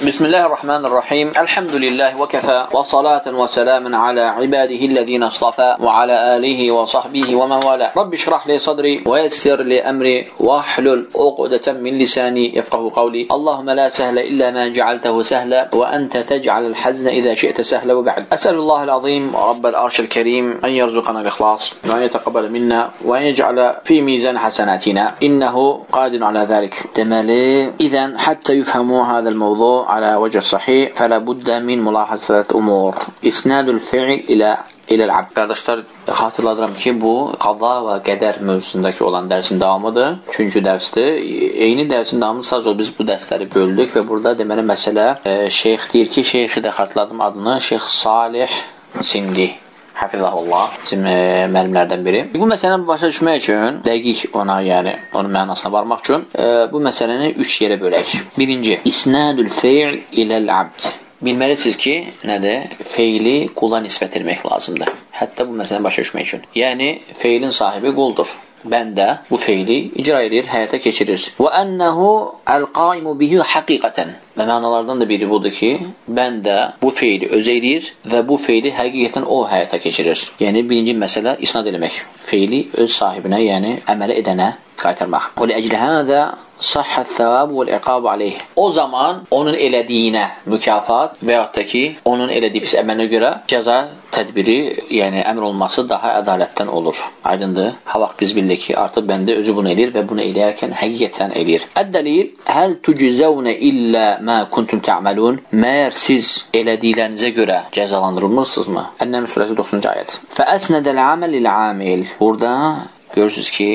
Bismillahirrahmanirrahim. Elhamdülillahi ve kefa ve salaten ve selamun ala ibadihillezine istafa ve ala alihi ve sahbihi ve men vala. Rabbi şrah li sadri ve yessir li emri ve ahlul uqdeten min lisani yefkahu kavli. Allahümme la sehle illa ma cealtehu sehle ve ente tec'alel hazne iza şi'te sehle ve ba'd. Eselullahal azim ve rabbel arşil kerim en yerzukana l-ihlas ve en yeteqabbel minna ve en yec'ale fi mizan hasanatina. İnnehu qadirun ala zalik. Demeli, izen hatta yufhamu hadal mevzu على وجه الصحيح فلا بد من ملاحظة أمور إسناد الفعل إلى العبد. Qardaşlar, xatırladıram ki, bu qada və qədər mövzusundakı olan dərsin davamıdır. 3-cü dərsdir. Eyni dərsin davamı sadəcə biz bu dərsləri böldük və burada deməli məsələ şeyx deyir ki, şeyxi də xatırladım adını, Şeyx Salih Sindi. Hafizahullah, bizim müəllimlərdən biri. Bu məsələni başa düşmək üçün, dəqiq ona, yəni onun mənasına varmaq üçün bu məsələni 3 yerə bölək. Birinci, isnadul fe'l iləl abd. Bilməlisiniz ki, nədir? Feili qula nisbət etmək lazımdır. Hətta bu məsələni başa düşmək üçün. Yəni, feilin sahibi quldur. Bəndə bu feili icra edir, həyata keçirir. Və ənəhu əl-qaimu bihi haqiqətən. Və mənalardan da biri budur ki, bəndə bu feili öz eləyir və bu feili həqiqətən o həyata keçirir. Yəni, birinci məsələ isnad eləmək. Feili öz sahibinə, yəni əmələ edənə qaytarmaq. Və lə-əclə hədə sahhət thəvabu vəl-iqabu aleyh. O zaman onun elədiyinə mükafat və yaxud da ki, onun elədiyi pis əməlinə görə cəza tədbiri, yəni əmr olması daha ədalətdən olur. Aydındır. Ha vaxt biz bildik ki, artıq bəndə özü bunu eləyir və bunu eləyərkən həqiqətən eləyir. Əd-dəlil, həl tucizəvnə illə mə kuntum tə'məlun. Məyər siz elədiklərinizə görə cəzalandırılmırsınızmı? Ən-Nəml surəsi 90-cı ayət. Fəəsnədəl əməl il-amil. Burada görürsünüz ki,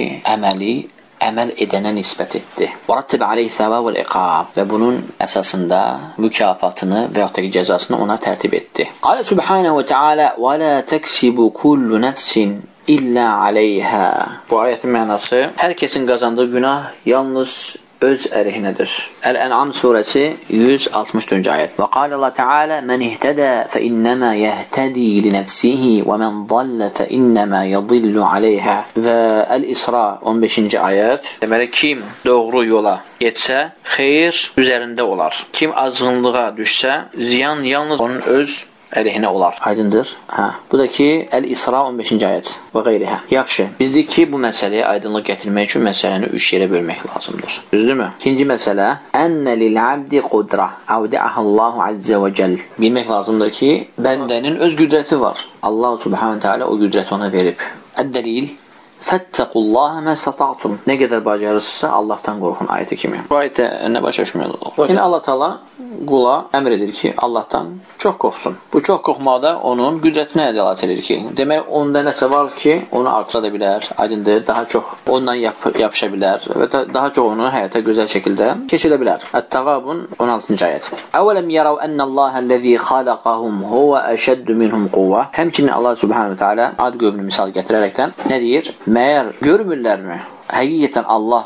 əməl edənə nisbət etdi. وَرَتِّبَ عَلَيْهِ ثَوَابَ وَالْإِقَابِ. Və bunun əsasında mükafatını və yaxud da cəzasını ona tərtib etdi. Qalə Subhanahu və Teala وَلَا تَكْسِبُ كُلُّ نَفْسٍ إِلَّا عَلَيْهَا. Bu ayətin mənası, hər kəsin qazandığı günah yalnız öz əleyhinədir. Əl-Ən'am surəsi 164-cü ayət. Və qalə Allah Teala mən ihtədə fə innəmə yəhtədi li nəfsihi və mən dallə fə innəmə yadillu aleyhə. Və Əl-İsra 15-ci ayət. Deməli, kim doğru yola getsə, xeyir üzərində olar. Kim azğınlığa düşsə, ziyan yalnız onun öz əleyhinə olar. Aydındır? Bu da ki, Əl-İsra 15-ci ayət və qeyrihə. Yaxşı, bizdir ki, bu məsələyə aydınlıq gətirmək üçün məsələni 3 yerə bölmək lazımdır. Düzdürmü? İkinci məsələ, ənə lil-abdi qudra əvdəəhəllahu əzzə və cəl. Bilmək lazımdır ki, bəndənin öz qüdrəti var. Allah subhanə teala o qüdrəti ona verib. Əd-dəlil, fəttəqullaha məstəta'tum. Nə qədər bacarırsınızsa Allahdan qorxun ayəti kimi. Bu ayətə nə başa düşmüyordur? Yəni Allah Teala qula əmr edir ki, Allahdan çox qorxsun. Bu çox qorxmaqda onun qüdrətinə dəlalət edir ki, demək onda nəsə var ki, onu artıra da bilər, aydındır, daha çox ondan yapışa bilər və daha çox onu həyata gözəl şəkildə keçirə bilər. Ət-Təğabun 16-cı ayət. Əvələm yarav ennəlləhəl-ləzi xalaqahum huvə əşəddu minhum quvvə. Həmçinin Allah subhanahu teala ad qövmünü misal gətirərəkdən nə deyir? Məyər görmürlərmi? Həqiqətən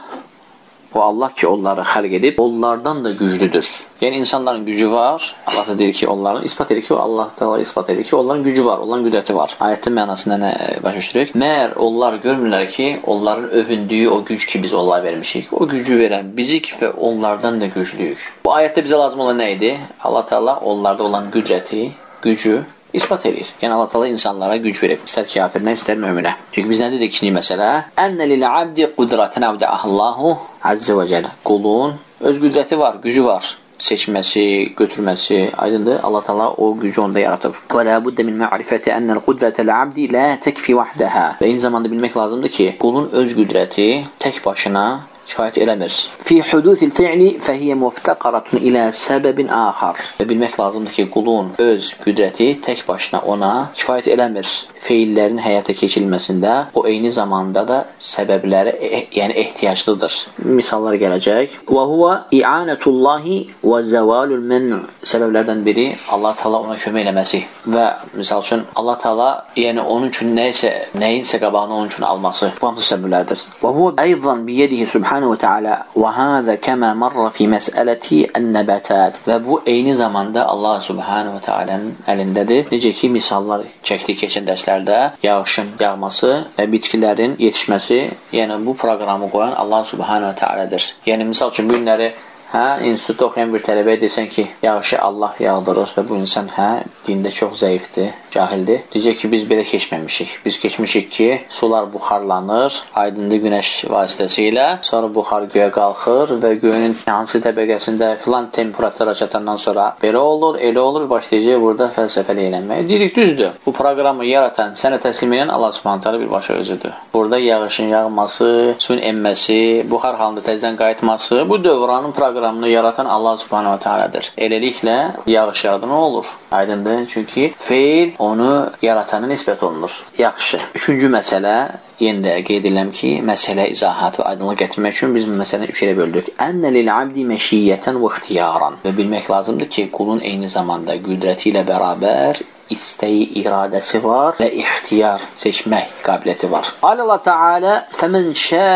Allah ki, onları xəlq edib, onlardan da güclüdür. Yəni, insanların gücü var. Allah da deyir ki, onların ispat edir ki, Allah da ispat edir ki, onların gücü var, onların qüdrəti var. Ayətin mənasında nə başa düşürük? Məyər onlar görmürlər ki, onların övündüyü o güc ki, biz onlara vermişik. O gücü verən bizik və onlardan da güclüyük. Bu ayətdə bizə lazım olan nə idi? Allah Teala onlarda olan qüdrəti, gücü ispat edir. Yəni Allah Teala insanlara güc verib. İstər kafirinə, istər möminə. Çünki biz nə dedik ikinci məsələ? Ənə lil-abdi qudratən əvdəəhəllahu əzzə və cələ. Qulun öz qüdrəti var, gücü var. Seçməsi, götürməsi, aydındır. Allah Teala o gücü onda yaratıb. Və la buddə min ma'rifəti ennəl qudrətəl-abdi la təkfi vahdaha. Və eyni zamanda bilmək lazımdır ki, qulun öz qüdrəti tək başına kifayət eləmir. Fi hudusil fi'li fəhiyyə muftəqaratun ilə səbəbin axar. Və bilmək lazımdır ki, qulun öz qüdrəti tək başına ona kifayət eləmir. Feillərin həyata keçirilməsində o eyni zamanda da səbəblərə yəni ehtiyaclıdır. Misallar gələcək. Və huvə i'anətullahi və zəvalul mən'u. Səbəblərdən biri Allah Teala ona kömək eləməsi. Və misal üçün Allah Teala yəni onun üçün nəyinsə qabağını onun üçün alması. Bu hamısı səbəblərdir. Və huvə aydan biyedihi subhanahu və teala və həzə kəmə marra fi məsələti ən-nəbətat. Və bu eyni zamanda Allah subhanahu və teala'nın əlindədir. Necə ki misallar çəkdik keçən dərslər yağışın yağması və bitkilərin yetişməsi, yəni bu proqramı qoyan Allah subhanahu wa ta'aladır. Yəni misal üçün bu günləri institutda oxuyan bir tələbəyə desən ki, yağışı Allah yağdırır və bu insan dində çox zəifdir, cahildir. Deyəcək ki, biz belə keçməmişik. Biz keçmişik ki, sular buxarlanır, aydınlı günəş vasitəsilə, sonra buxar göyə qalxır və göyün hansı təbəqəsində filan temperatura çatandan sonra belə olur, elə olur, başlayacaq burada fəlsəfəli eylənməyə. Deyirik, düzdür. Bu proqramı yaratan, sənə təslim edən Allah Subhanahu taala birbaşa özüdür. Burada yağışın yağması, suyun enməsi, buxar halında təzədən qayıtması, bu dövranın proqramını yaratan Allah Subhanahu taaladır. Eləliklə yağış yağdı nə olur? Aydındır. Çünki feil onu yaratana nisbət olunur. Yaxşı. Üçüncü məsələ, yenə də qeyd edirəm ki, məsələ izahat və aydınlıq gətirmək üçün biz bu məsələni üç yerə böldük. Ənə lil-abdi məşiyyətən və ixtiyaran. Və bilmək lazımdır ki, qulun eyni zamanda qüdrəti ilə bərabər istəyi, iradəsi var və ixtiyar, seçmək qabiliyyəti var. Allah Teala "Fəmən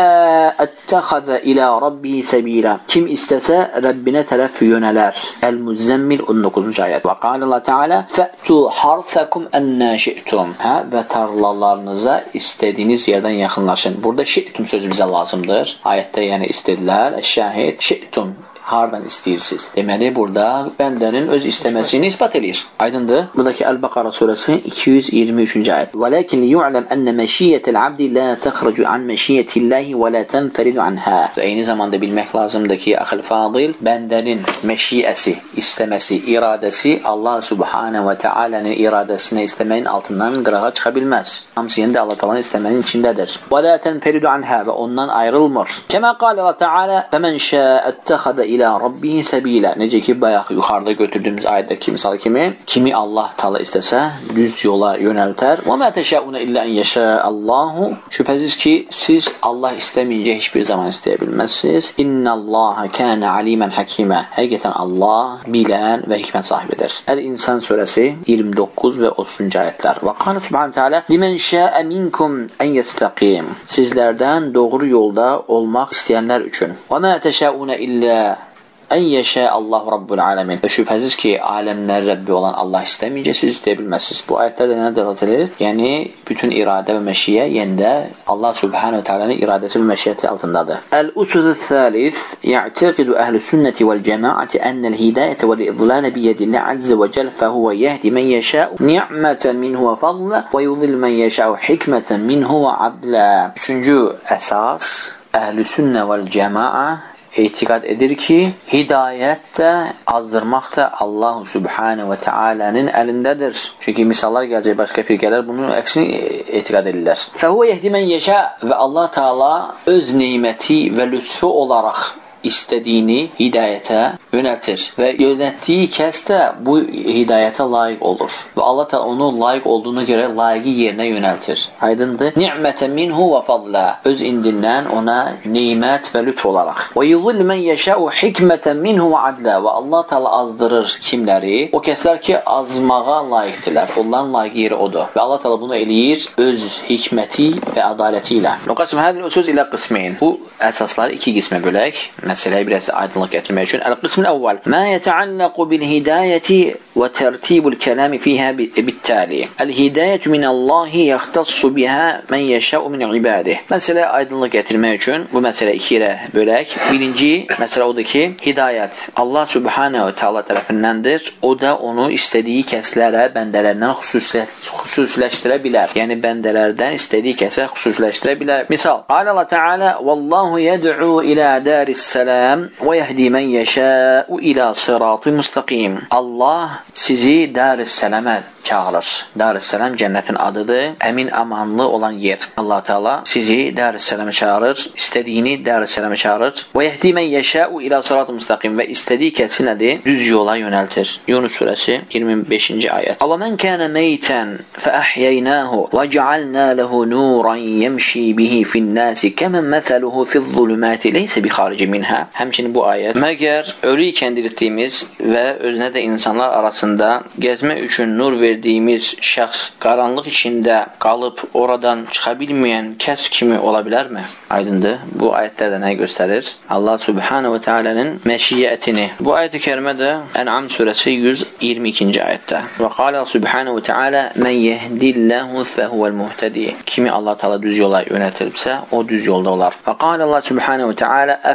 şəə'əttəxəzə ilə rabbihi səbilə." Kim istəsə Rəbbinə tərəf yönələr. El-Muzzəmmil 19-cu ayət. Və qala Allah Teala "Fə'tu harsakum annə şi'tum." Və tarlalarınıza istədiyiniz yerdən yaxınlaşın. Burada şi'tum sözü bizə lazımdır. Ayətdə yəni istədilər. Şahid şi'tum. Hardan istəyirsiniz? Deməli, burada bəndənin öz istəməsini isbat edir. Aydındır? Buradakı Əl-Bəqara surəsi 223-cü ayət. "Vəlakin liyu'lam enne məşiyyətul abdi la təxrucu an məşiyyətillahi və la tənfəridu anha." Eyni zamanda bilmək lazımdır ki, axil fadil, bəndənin məşiyyəsi, istəməsi, iradəsi Allah Subhanahu və Taala'nın iradəsinə istəməyin altından qırağa çıxa bilməz. Hamısı yenə də Allah Taala'nın istəmənin içindədir. Və la tənfəridu anha və ondan ayrılmır. Kəmə qala Allah Teala: "Fəmən şəə'əttəxəzə ilə rabbihi səbilə." Necə ki, bayaq yuxarıda götürdüyümüz ayətdəki misal kimi Allah Taala istəsə düz yola yönəltər. "Və mə təşəuna illə en yeşəəllahu." Şübhəsiz ki, siz Allah istəməyincə heç bir zaman istəyə bilməzsiniz. "İnnallaha kana aliman hakima." Həqiqətən Allah bilən və hikmət sahibidir. El-İnsan surəsi 29 və 30-cu ayətlər. Və qala Subhanahu taala: "Limen şəə minkum en yestaqim." Sizlərdən doğru yolda olmaq istəyənlər üçün. "Və mə təşəuna illə en yeşə Allah Rabbul Alamin." Və şübhəsiz ki, aləmlər Rəbbi olan Allah istəməyincə siz istəyə bilməzsiniz. Bu ayətlərdə nə dəlalət edir? Yəni, bütün iradə və məşiyyə yenə də Allah Subhanahu Taala'nın iradəsi və məşiyyəti altındadır. El-usul-ül thalith ya'taqidu ehl-i sünneti vel-cemaati ennel hidayete vel-idlal biyedillah azze ve celle fehuve yehdi men yeşâ'u ni'meten minhu ve fadla ve yudil men yeşâ'u hikmeten minhu ve adla. Üçüncü əsas, ehl-i sünnə vel-cema'a etiqad edir ki, hidayət də, azdırmaq da Allah Subhanahu və Taala'nın əlindədir. Çünki misallar gələcək, başqa firqələr bunun əksini etiqad edirlər. Fəhuve yehdi men yeşâ və Allah Taala öz neməti və lütfu olaraq istədiyini hidayətə yönəltir və yönəltdiyi kəs də bu hidayətə layiq olur və Allah da onu layiq olduğuna görə layiqi yerinə yönəltir. Aydındır? Ni'mətən minhu və fadla, öz indindən ona nemət və lütf olaraq. Və yudil men yeşâ'u hikmeten minhu və adla, və Allah Taala azdırır kimləri? O kəslər ki, azmağa layiqdirlər. Onların layiq yeri odur. Və Allah Taala bunu eləyir öz hikməti və ədaləti ilə. Noqasım hədil usul ilə qismin. Bu əsasları iki qismə bölək. Məsələyə biraz aydınlıq gətirmək üçün. El-qism el-əvvəl: "Mə yetəallaqu bil-hidayəti və tərtibul kəlami fiyhə bit-tali. El-hidayətu minallahi yaxtassu biha men yeşə'u min ibadihi." Məsələyə aydınlıq gətirmək üçün bu məsələ iki yerə bölək. Birinci məsələ odur ki, hidayət Allah Subhanahu Taala tərəfindəndir. O da onu istədiyi kəslərə, bəndələrindən xüsusiləşdirə bilər. Yəni bəndələrdən istədiyi kəsə xüsusiləşdirə bilər. Misal: Allah Teala: "Vallahu yed'u ila daris salam və yehdi men yeşâ'u ila sıratı müstakim." Allah sizi Dar-ı-Səlamə çağırır. Dar-ı-Səlam cənnətin adıdır. Əmin, amanlı olan yer. Allah Teala sizi Dar-ı-Səlamə çağırır. İstədiyini Dar-ı-Səlamə çağırır. Və yehdi men yeşâ'u ila sıratı müstakim və istədiyi kəsi nədir? Düz yola yönəltir. Yunus surəsi 25-ci ayət. "Və men kana meytan fa ahyaynahu və cealna lehu nuran yemşi bihi fi'n-nasi kemen mesaluhu fi'z-zulumati leysa bi xarici minha." Həmçinin bu ayət: "Məgər ölü ikən diriltdiyimiz və özünə də insanlar arasında gəzmə üçün nur verdiyimiz şəxs qaranlıq içində qalıb oradan çıxa bilməyən kəs kimi ola bilərmi?" Aydındır. Bu ayətlər də nə göstərir? Allah Subhanahu və Taala'nın məşiyyətini. Bu ayət-i kərimə də Ən'am surəsi 122-ci ayətdə. Və qala Subhanahu və Taala: "Men yehdillahu fehuvel muhtedi." Kimi Allah Taala düz yola yönəltirsə, o düz yolda olar. Və qala Allah Subhanahu və Taala: "Efemen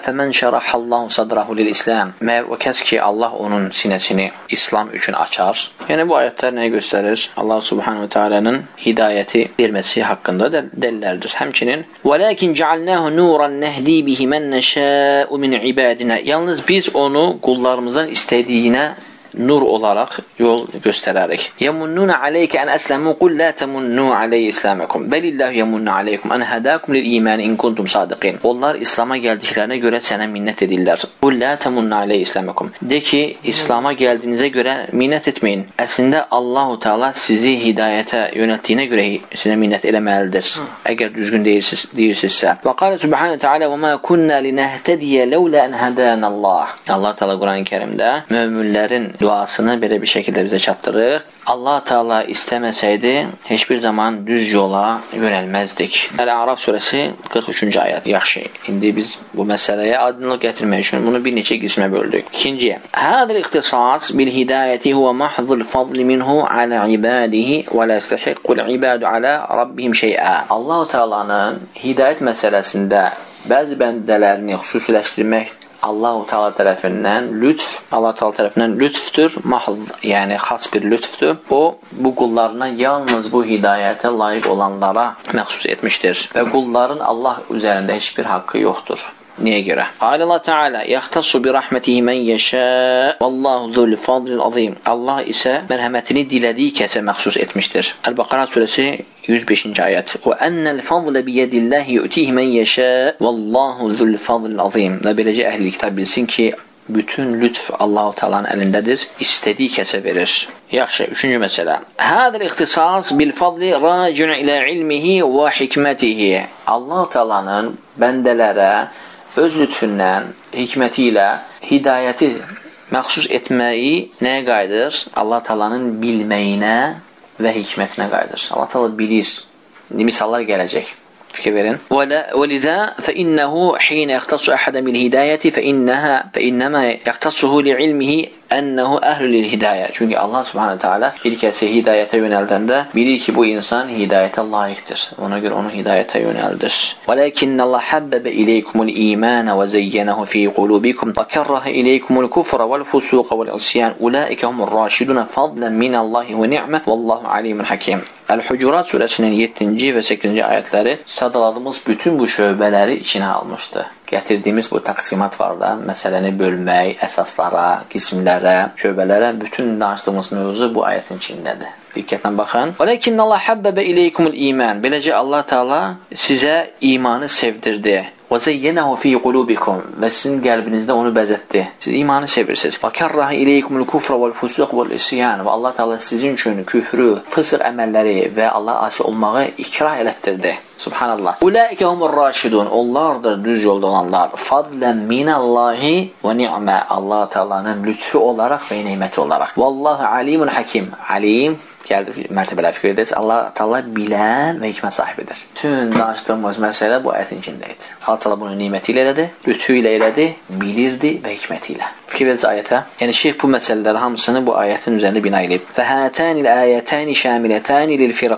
şərəhallahu sadrahu lil-İslam. Məyər o kəs ki, Allah onun sinəsini İslam üçün açar. Yəni bu ayətlər nəyə göstərir? Allah subhanahu teala'nın hidayəti verməsi haqqında dəlillərdir. Həmçinin وَلَكِنْ جَعَلْنَاهُ نُورًا نَهْدِي بِهِ مَنْ نَشَاءُ مِنْ عِبَادِنَا. Yalnız biz onu qullarımızdan istədiyinə nur olaraq yol göstərərik. Yamunnuna alayka an aslamu qul la tamunnu alayya islamakum balillahu yamunnu alaykum an hadakum lil iman in kuntum sadiqin. Onlar İslam'a gəldiklərinə görə sənə minnət edirlər. Qul la tamunnu alayya islamakum. De ki, İslam'a gəldiyinizə görə minnət etməyin. Əslində Allahu Teala sizi hidayətə yönəltdiyinə görə sizə minnət eləməlidir. Əgər düzgün deyirsinizsə. Və qala subhanahu taala və ma kunna linahtadiya laula an hadana Allah. Allah Teala Quran-Kərimdə möminlərin duasını belə bir şəkildə bizə çatdırır. Allah Teala istəməsəydi heç bir zaman düz yola yönəlməzdik. Əl-A'raf surəsi 43-cü ayət. Yaxşı. İndi biz bu məsələyə aydınlıq gətirmək üçün bunu bir neçə qismə böldük. İkinci. Hādal ixtisas bil hidayəti huwa mahdhul fadl minhu ala ibadihi və la yastahiqqul ibadu ala rabbihim şey'a. Allah Teala'nın hidayət məsələsində bəzi bəndələrini xüsusiləşdirmək Allah-u Teala tərəfindən lütf, Allah Teala tərəfindən lütfdür, mahz, yəni xas bir lütfdür. O, bu qullarına yalnız bu hidayətə layiq olanlara məxsus etmişdir və qulların Allah üzərində heç bir haqqı yoxdur. Niyə görə? Allah Teala yaxtassu bi rahmetihi men yasha vallahu zul fadlil azim. Allah isə mərhəmətini dilədiyi kəsə məxsus etmişdir. Əl-Bəqərə surəsi 105-ci ayət. Və ennel fadlə bi yedillahi yu'tihi men yasha vallahu zul fadlil azim. Və beləcə əhli kitab bilsin ki, bütün lütf Allah-u Teala'nın əlindədir, istədiyi kəsə verir. Yaxşı, üçüncü məsələ. Hādal ixtisas bil fadli raci'un ilə ilmihi və hikmətihi. Allah-u Teala'nın bəndələrə öz lütfündən, hikməti ilə hidayəti məxsus etməyi nəyə qayıdır? Allah Teala'nın bilməyinə və hikmətinə qayıdır. Allah Teala bilir. Misallar gələcək. Fikir verin. وَلِذَا فَإِنَّهُ حِينَ يَخْتَصُ أَحَدًا بِالْهِدَايَةِ فَإِنَّمَا يَخْتَصُهُ لِعِلْمِهِ أَنَّهُ أَهْلُ لِلْهِدَايَةِ. Çünki Allah Subhanahu Teala bir kəsi hidayətə yönəldəndə bilir ki, bu insan hidayətə layiqdir. Ona görə onu hidayətə yönəldir. وَلَكِنَّ اللَّهَ حَبَّبَ إِلَيْكُمُ الْإِيمَانَ وَزَيَّنَهُ فِي قُلُوبِكُمْ وَكَرَّهَ إِلَيْكُمُ الْكُفْرَ وَالْفُسُوقَ وَالْعِصْيَانَ أُولَئِكَ هُمُ الرَّاشِدُونَ فَضْلًا مِنَ اللَّهِ وَنِعْمَةً وَاللَّهُ عَلِيمٌ حَكِيمٌ. Əl-Hucurat surəsinin 7-ci və 8-ci ayətləri sadaladığımız bütün bu şöbələri içinə almışdı. Gətirdiyimiz bu təqsimat var da, məsələni bölmək, əsaslara, qismlərə, şöbələrə, bütün danışdığımız mövzu bu ayətin içindədir. Diqqətlə baxın. وَلَكِنَّ اللَّهَ حَبَّبَ إِلَيْكُمُ الْإِيمَانَ. Beləcə Allah Teala sizə imanı sevdirdi. وَزَيَّنَهُ فِي قُلُوبِكُمْ. Və sizin qəlbinizdə onu bəzətdi. Siz imanı sevirsiniz. وَكَرَّهَ إِلَيْكُمُ الْكُفْرَ وَالْفُسُوقَ وَالْعِصْيَانَ. Və Allah Teala sizin üçün küfrü, fısıq əməlləri və Allah asi olmağı ikrah elətdirdi. Subhanallah. Ulaika humur raşidun. Onlardır düz yolda olanlar. Fadlan minallahi və ni'mə. Allah Teala'nın lütfu olaraq və neməti olaraq. Vallahu alimun hakim. Alim gəldi mərtəbələr fikir edəcək. Allah Teala bilən və hikmət sahibidir. Bütün danışdığımız məsələ bu ayetin içindəydi. Allah Teala bunu niməti ilə elədi, lütfu ilə elədi, bilirdi və hikməti ilə. Fikir edəcək ayətə. Yəni şeyh bu məsələləri hamısını bu ayetin üzərində bina edib. Fəhətənil ayətəni şamilətəni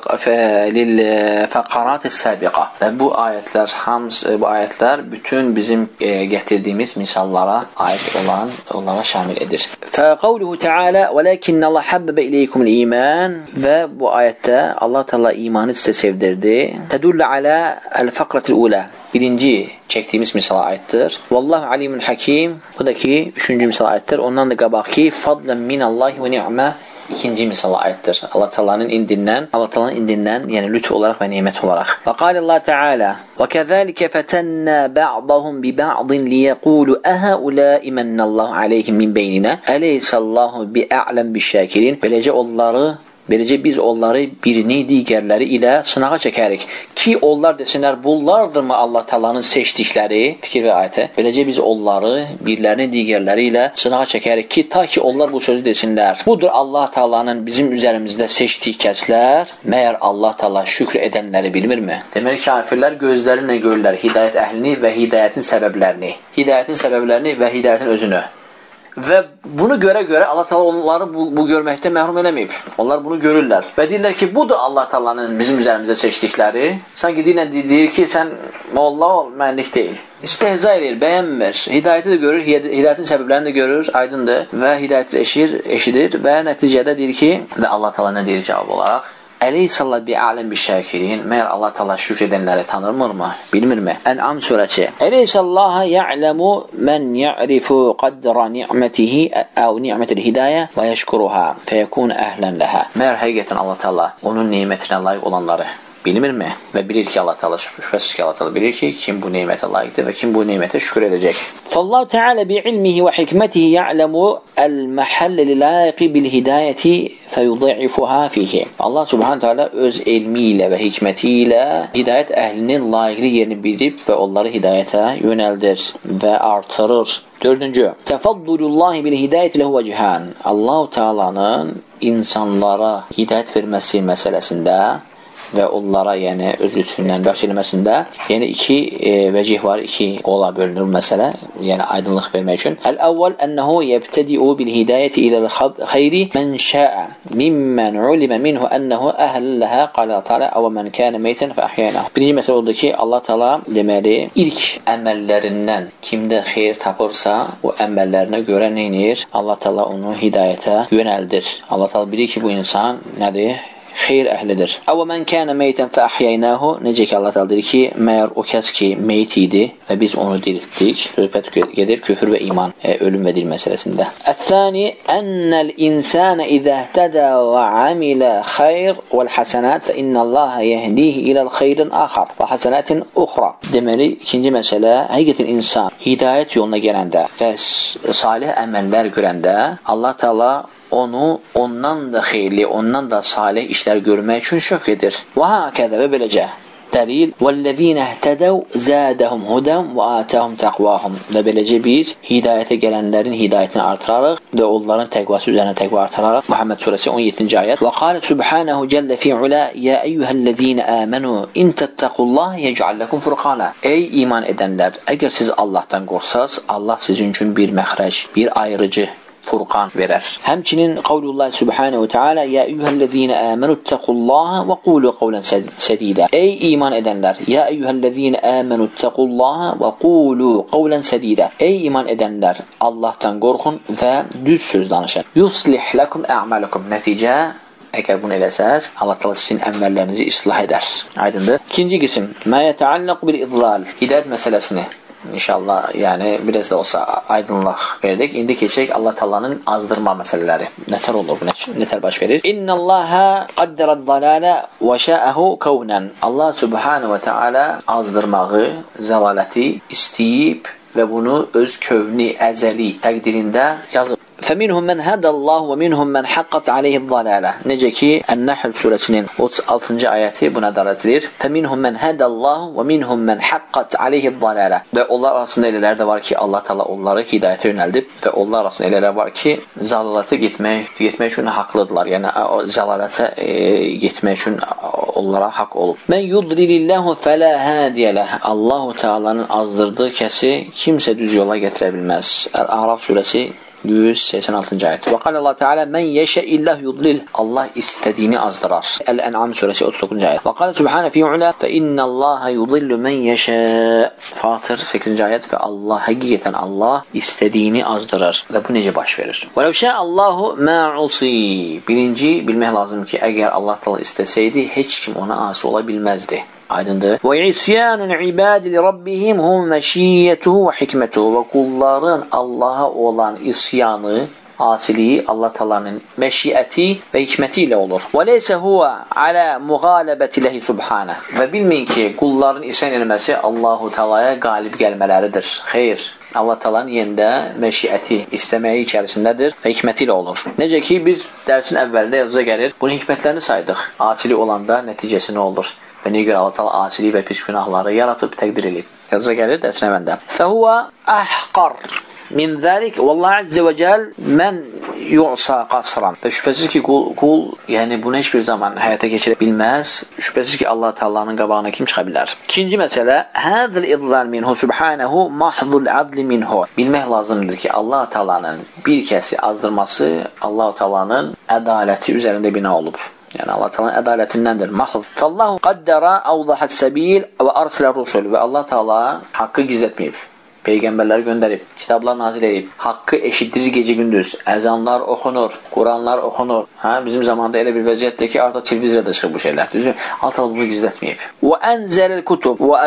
lil fəqaratis sabiqa. Və bu ayətlər hamısı bu ayətlər bütün bizim gətirdiyimiz misallara aid olan onlara şamil edir. Fəqavluhu Teala velakinnallaha habbaba ileykumul iman. Və bu ayətdə Allah Teala imanı sizə sevdirdi. Tədullu alə el-fəqratil ula. Birinci çəkdiyimiz misala aiddir. Vallahu alimun hakim. Bu da ki, üçüncü misala aiddir. Ondan da qabaq ki, fadlan minallahi və ni'mə. İkinci misala aiddir. Allah Teala'nın indindən, yəni lütf olaraq və nemət olaraq. Və qala Allah Teala: "Və kəzəlikə fətənna ba'dahum bi ba'din liyəqulu əhaula'i mennallahu aleyhim min beynina əleyhisallahu bi'a'lem bi'şakirin." Beləcə biz onları birini digərləri ilə sınağa çəkərik ki, onlar desinlər, bunlardırmı Allah Teala'nın seçdikləri? Fikir və ayətə. Beləcə biz onları birilərini digərləri ilə sınağa çəkərik ki, ta ki onlar bu sözü desinlər. Budur Allah Teala'nın bizim üzərimizdə seçdiyi kəslər. Məyər Allah Teala şükr edənləri bilmirmi? Demək, kafirlər gözlərinlə görürlər hidayət əhlini və hidayətin səbəblərini. Hidayətin səbəblərini və hidayətin özünü. Və bunu görə Allah Taala onları bu görməkdən məhrum eləməyib. Onlar bunu görürlər. Və deyirlər ki, budur Allah Taala'nın bizim üzərimizdə seçdikləri. Sanki deyir ki, sən molla ol, mənlik deyil. İstehza edir, bəyənmir. Hidayəti də görür, hidayətin səbəblərini də görür, aydındır və hidayəti eşidir və nəticədə deyir ki, və Allah Taala nə deyir cavab olaraq? Əleyhissallah bi'aləm bi'şəkirin. Məyər Allah Taala şükr edənləri tanırmırmı? Bilmirmi? Ən'am surəsi. Əleyhissallaha ya'lemu mən ya'rifu qadra ni'metihi əv ni'metil hidayə və yəşkuruha fəyəkun əhlən ləhə. Məyər həqiqətən Allah Taala onun nemətinə layiq olanları bilmirmi? Və bilir ki, Allah Taala şübhəsiz ki, Allah Taala bilir ki, kim bu nemətə layiqdir və kim bu nemətə şükür edəcək. Fallahu Teala bi'ilmihi və hikmetihi ya'lemu el-mahall lilayiqi bil-hidayeti feyud'ifuha fihi. Allah Subhanahu Teala öz elmi ilə və hikməti ilə hidayət əhlinin layiqli yerini bilib və onları hidayətə yönəldir və artırır. Dördüncü, təfaddulillahi bil-hidayeti lehu vecihan. Allah Teala'nın insanlara hidayət verməsi məsələsində və onlara, yəni öz lütfündən bəxş eləməsində, yəni iki vəcih var, iki qola bölünür məsələ, yəni aydınlıq vermək üçün. Əl-əvvəl ənəhu yəbtədi'u bil-hidayəti iləl-xeyri mən şəə mimmən ulimə minhu ənəhu əhəlləhə qalə Teala əvə mən kənə meytən fə əhyənəhu. Birinci məsələ oldu ki, Allah Teala deməli, ilk əməllərindən kimdə xeyr tapırsa, o əməllərinə görə neynir? Allah Teala onu hidayətə yönəldir. Allah Teala bilir ki, bu insan nədir? Xeyr əhlidir. Əvə mən kənə meytən fə əhyəynəhu. Necə ki, Allah Teala deyir ki, məyər o kəs ki, meyt idi və biz onu diriltdik. Söhbət gedir küfür və iman, ölüm və dil məsələsində. Əth-thani, ennəl insənə izə əhtədə və amilə xeyr vəl-həsənət fə innəllaha yəhdihi iləl xeyrin axar və həsənətin uxra. Deməli, ikinci məsələ, həqiqətən insan hidayət yoluna gələndə və salih əməllər görəndə Allah Teala onu ondan da xeyirli, ondan da salih işlər görmək üçün şövq edir. Və hakədə və beləcə. Dəlil, وَالَّذِينَ اهْتَدَوْا زَادَهُمْ هُدًى وَآتَاهُمْ تَقْوَاهُمْ. Və beləcə biz hidayətə gələnlərin hidayətini artırarıq və onların təqvası üzərinə təqva artırarıq. Muhammed surəsi 17-ci ayət. Və qalə subhanahu cəllə fi'ulə yə eyyuhəl-ləzīnə əmənu in təttəqullaha yec'al lakum furqana. Ey iman edənlər, əgər siz Allahdan qorxsaz, Allah sizin üçün bir məxrəc, bir ayırıcı Furqan verər. Həmçinin qavlullah subhanahu teala ya eyyuhellezine amenu ittaqullaha və qulu qawlan sadida. Ey iman edənlər, ya eyyuhellezine amenu ittaqullaha və qulu qawlan sadida. Ey iman edənlər, Allahdan qorxun və düz söz danışın. Yuslih lakum a'malukum. Nəticə, əgər bunu eləsəz, Allah Teala sizin əməllərinizi islah edər. Aydındır? İkinci qism, mə yətəallaq bil-idlal. Hidayət məsələsini İnşallah, yəni biraz da olsa aydınlıq verdik. İndi keçək Allah Taala'nın azdırma məsələləri. Nətər olur bu? Nətər baş verir? İnnallaha qaddara-d-dalalə və şa'ahu kawnan. Allah Subhanahu və Teala azdırmağı, zəlaləti istəyib və bunu öz kövni, əzəli təqdirində yazıb. فَمِنْهُمْ مَنْ هَدَى اللّٰهُ وَمِنْهُمْ مَنْ حَقَّتْ عَلَيْهِ الضَّلَالَةِ. Necə ki, Ən-Nəhl surəsinin 36-cı ayəti buna dəlalət edir. فَمِنْهُمْ مَنْ هَدَى اللّٰهُ وَمِنْهُمْ مَنْ حَقَّتْ عَلَيْهِ الضَّلَالَةِ. Və onlar arasında elələr də var ki, Allah Teala onları hidayətə yönəldib və onlar arasında elələr var ki, zəlalətə getmək üçün haqlıdırlar. Yəni zəlalətə getmək üçün onlara haqq olub. Mən yudlilillahu fələ hadiyə ləh. Allahu Teala'nın azdırdığı kəsi kimsə düz yola gətirə bilməz. Əl-A'raf surəsi 186-cı ayət. Və qala Allah Teala men yeşe'illah yudlil. Allah istədiyini azdırar. Əl-Ən'am surəsi 39-cu ayət. Və qala subhanahu fi ula fe innallaha yudillu men yeşe'. Fatır 8-ci ayət. Və Allah həqiqətən Allah istədiyini azdırır. Və bu necə baş verir? Və ləv şə'allahu ma usi. Birinci bilmək lazım ki, əgər Allah Teala istəsəydi, heç kim ona asi ola bilməzdi. Aydındır. Və isyanun ibadi li rabbihim hum məşiyyətuhu və hikmətuhu. Və qulların Allaha olan isyanı, asiliyi Allah Taala'nın məşiyyəti və hikməti ilə olur. Və leysə huwa ala muğalabəti lehi subhanə. Və bilməyin ki, qulların isyan etməsi Allahu Taala'ya qalib gəlmələridir. Xeyr. Allah Taala'nın yerində məşiyyəti, istəməyi içərisindədir və hikməti ilə olur. Necə ki, biz dərsin əvvəlində yazıda gəlir, bunun hikmətlərini saydıq. Asili olanda nəticəsi nə olur? Və niyə görə Allah Teala asili və pis günahları yaratıb təqdir edib. Yazıda gəlir dərsin əvvəlində. Fəhuvə əhqar. min zalik vallahu azze ve cel men yu'sa qasran. Və şübhəsiz ki, qul yəni bunu heç bir zaman həyata keçirə bilməz. Şübhəsiz ki, Allah Taala'nın qabağına kim çıxa bilər? İkinci məsələ, hadal idlal minhu subhanahu mahdul adl minhu. Bilmək lazımdır ki, Allah Taala'nın bir kəsi azdırması Allah Taala'nın ədaləti üzərində bina olub. Yəni Allah Taala'nın ədalətindəndir. Mahv. Fallahu qaddara awdaha as-sabil və arsala ar-rusul. Və Allah Taala haqqı gizlətməyib. Peyğəmbərləri göndərib, kitablar nazil edib, haqqı eşitdirir gecə gündüz, əzanlar oxunur, Quranlar oxunur. Bizim zamanda elə bir vəziyyətdir ki, artıq televizorda çıxır bu şeylər. Düzdür? Allah bunu gizlətməyib. Və ənzələl kutub və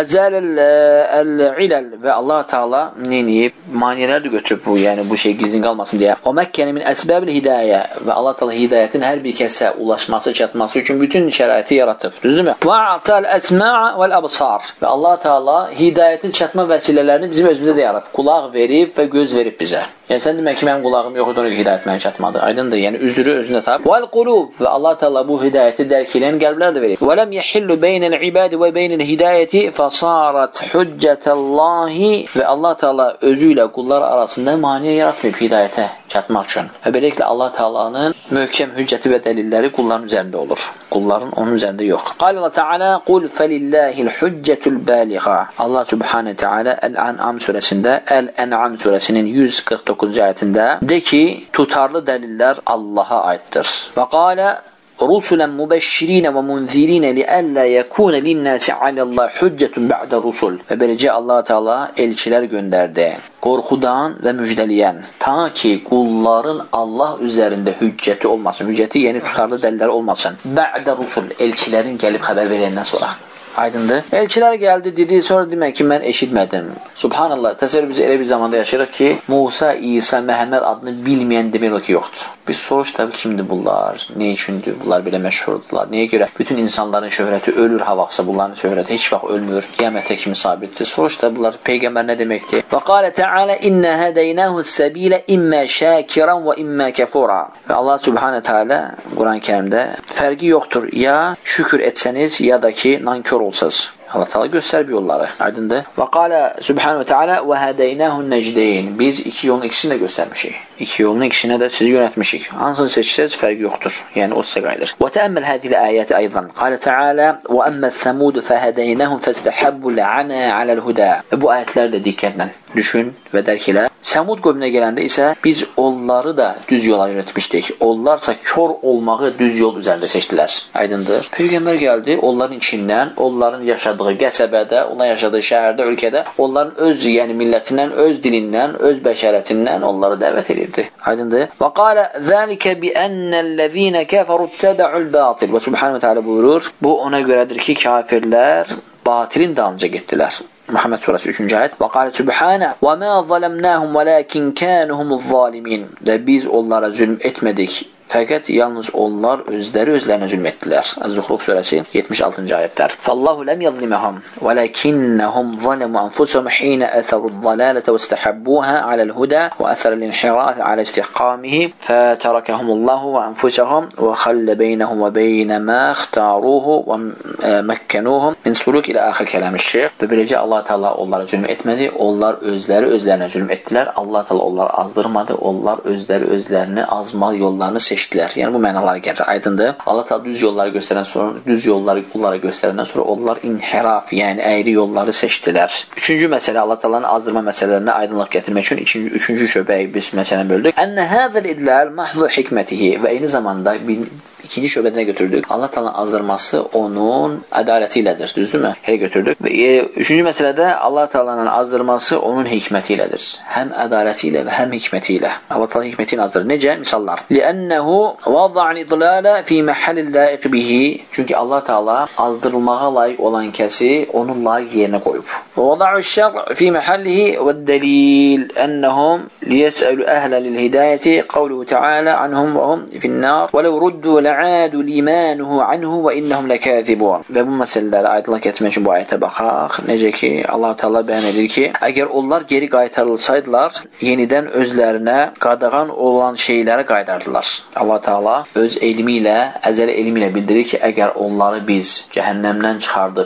əzələl-ilal və Allah Taala neyib? Maniyələr də götürüb bu, yəni bu şey gizlin qalmasın deyə. O Məkkəni min əsbəbil hidayə və Allah Taala hidayətin hər bir kəsə ulaşması, çatması üçün bütün şəraiti yaratıb. Düzdürmü? Və atal əsma' vəl-absar və Allah Taala hidayətin çatma vəsilələrini bizim özümüzə də yaratıb. Qulaq verib və göz verib bizə. Yəni sən demək ki, mənim qulağım yox idi, ona hidayət mənə çatmadı. Aydındır, yəni üzrü özündə tap. Vəl qulub və Allah Taala bu hidayəti dərk edən qəlblər də verir. Və lem yahillu beynel ibad və beynel hidayəti fasarat hüccetallahi və Allah Taala özü ilə qullar arasında maneə yaratmayıb hidayətə çatmaq üçün. Və beləliklə Allah Taala'nın möhkəm hüccəti və dəlilləri qulların üzərində olur. Qulların onun üzərində yox. Qala Allah Taala qul falillahil hüccetul baligha. Allah Subhanahu Taala Əl-An'am surəsində Əl-An'am surəsinin 149-cu ayətində de ki, tutarlı dəlillər Allaha aiddir. Və qala rusulan mubashshirin və munzirin li'alla yakuna lin-nasi 'alallahi hüccetun ba'da rusul. Və beləcə Allah Taala elçilər göndərdi, qorxudan və müjdələyən, ta ki qulların Allah üzərində hüccəti olmasın. Hüccəti yəni tutarlı dəlillər olmasın. Ba'da rusul, elçilərin gəlib xəbər verəndən sonra. Aydındır. Elçilər gəldi, dedi, sonra demək ki, mən eşitmədim. Subhanallah, təsəvvür biz elə bir zamanda yaşayırıq ki, Musa, İsa, Məhəmməd adını bilməyən demək o ki, yoxdur. Biz soruş tabi kimdir bunlar? Ne üçündür? Bunlar belə məşhurdurlar. Niyə görə? Bütün insanların şöhrəti ölür ha vaxtsa bunların şöhrəti heç vaxt ölmür. Qiyamətə kimi sabitdir. Soruş da bunlar Peyğəmbər nə deməkdir? Və qalə Teala innə hədəynəhu səbilə immə şəkiran və immə kəfura. Və Allah Subhanahu Teala Quran-ı Kərimdə fərqi yoxdur. Ya şükür etsəniz ya da ki nankör olsaz. Allah Teala göstərib yolları. Aydındır. Və qalə Subhanahu Teala və hədəynəhun nəcdeyn. Biz iki yolun ikisini də göstərmişik. İki yolun ikisinə də sizi yönətmişik. Hansını seçsəz fərqi yoxdur. Yəni o sizə qayıdır. Və təəmməl hədil ayəti aydan. Qalə Teala və əmmə səmud fəhədəynəhum fəstəhəbbu lə'ana aləl-huda. Və bu ayətləri də diqqətlə düşün və dərk elə. Səmud qövmünə gələndə isə biz onları da düz yola yönətmişdik. Onlarsa kör olmağı düz yol üzərində seçdilər. Aydındır. Peyğəmbər gəldi, onların içindən, onların yaşadığı qəsəbədə, onlar yaşadığı şəhərdə, ölkədə, onların öz millətindən, öz dilindən, öz bəşərətindən onları dəvət edirdi. Aydındır. Və qalə zəlikə bi ennəl-ləzīnə kəfəru təbə'ul batil. Və Subhanahu Teala buyurur, bu ona görədir ki, kafirlər batilin dalınca getdilər. Muhammed suresi 3. ayet. Ve qâle Sübhâne ve mâ zalemnâhum velâkin kânehumuz zâlimîn. Ve biz onlara zulm etmedik. Fəqət yalnız onlar özləri özlərinə zülm etdilər. Az-Zuhruf surəsi 76-cı ayətlər. Fallahu lam yuzlimhum walakinnahum zalamu anfusahum hina atharu ad-dalalata wastahabbuha 'ala al-huda wa athara al-inhiraf 'ala istiqamihi fatarakahumullahu wa anfusahum wa khalla baynahum wa bayna ma ikhtaruhu wa makkanuhum min suluk ila akhir kalam-ı-şeyh. Və beləcə Allah Teala onlara zülm etmədi. Onlar özləri özlərinə zülm etdilər. Allah Teala onları azdırmadı. Onlar özləri özlərini azmal yollarını seçdilər. Yəni bu mənalara gəlir. Aydındır. Allah Teala düz yolları göstərən sonra, düz yolları qullara göstərəndən sonra onlar inhiraf, yəni əyri yolları seçdilər. Üçüncü məsələ Allah Teala'nın azdırma məsələlərinə aydınlıq gətirmək üçün üçüncü şöbəyi biz məsələn böldük. Ənə həzəl idlal mahzu hikmətihi və eyni zamanda İkinci şöbədə götürdük. Allah Teala'nın azdırması onun ədaləti ilədir. Düzdürmü? Elə götürdük. Və üçüncü məsələdə Allah Teala'nın azdırması onun hikməti ilədir. Həm ədaləti ilə və həm hikməti ilə. Allah Teala hikməti ilə azdırır. Necə? Misallar. Li'annehu vada'al idlala fi mahallil laiq bihi. Çünki Allah Teala azdırılmağa layiq olan kəsi onun layiq yerinə qoyub. Və vada'u şər fi mahallihi ve'd-dalil ennehum liyes'alu ahla lil-hidayeti qawluhu Teala anhum və hum fi'n-nar və lew ruddu adu limanuhu anhu və innahum lakazibun. Və bu məsələləri aydınlıq etmək üçün bu ayətə baxaq. Necə ki Allah Teala bəyan edir ki, əgər onlar geri qaytarılsaydılar, yenidən özlərinə qadağan olan şeyləri qaytardılar. Allah Teala öz elmi ilə, əzəli elmi ilə bildirir ki, əgər onları biz cəhənnəmdən çıxardıb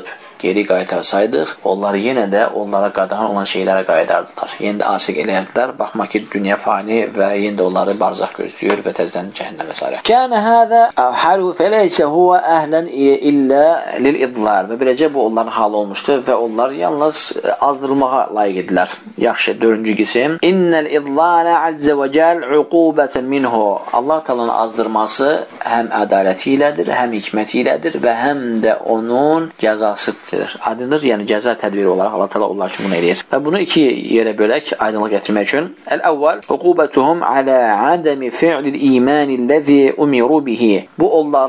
geri qaytarsaydıq, onlar yenə də onlara qadağan olan şeylərə qaytardılar. Yenə də asiq eləyərdilər. Baxma ki, dünya fani və yenə də onları barzaq gözləyir və təzdən cəhənnəm və s. Kənə həzə haluhu fələysə huvə əhlən illə lil-idlal. Və beləcə bu onların halı olmuşdu və onlar yalnız azdırılmağa layiq idilər. Yaxşı, 4-cü qisim. İnnəl idlalə əzzə və cəl uqubətən minhu. Allah Taala'nın azdırması həm ədaləti ilədir, həm hikməti ilədir və həm də onun cəzasıdır. Aydındır, yəni cəza tədbiri olaraq Allah Taala onlar üçün bunu eləyir. Və bunu iki yerə bölək, aydınlıq gətirmək üçün. Əl-əvvəl uqubətuhum alə adami fi'lil imanillezî umiru bihi. Bu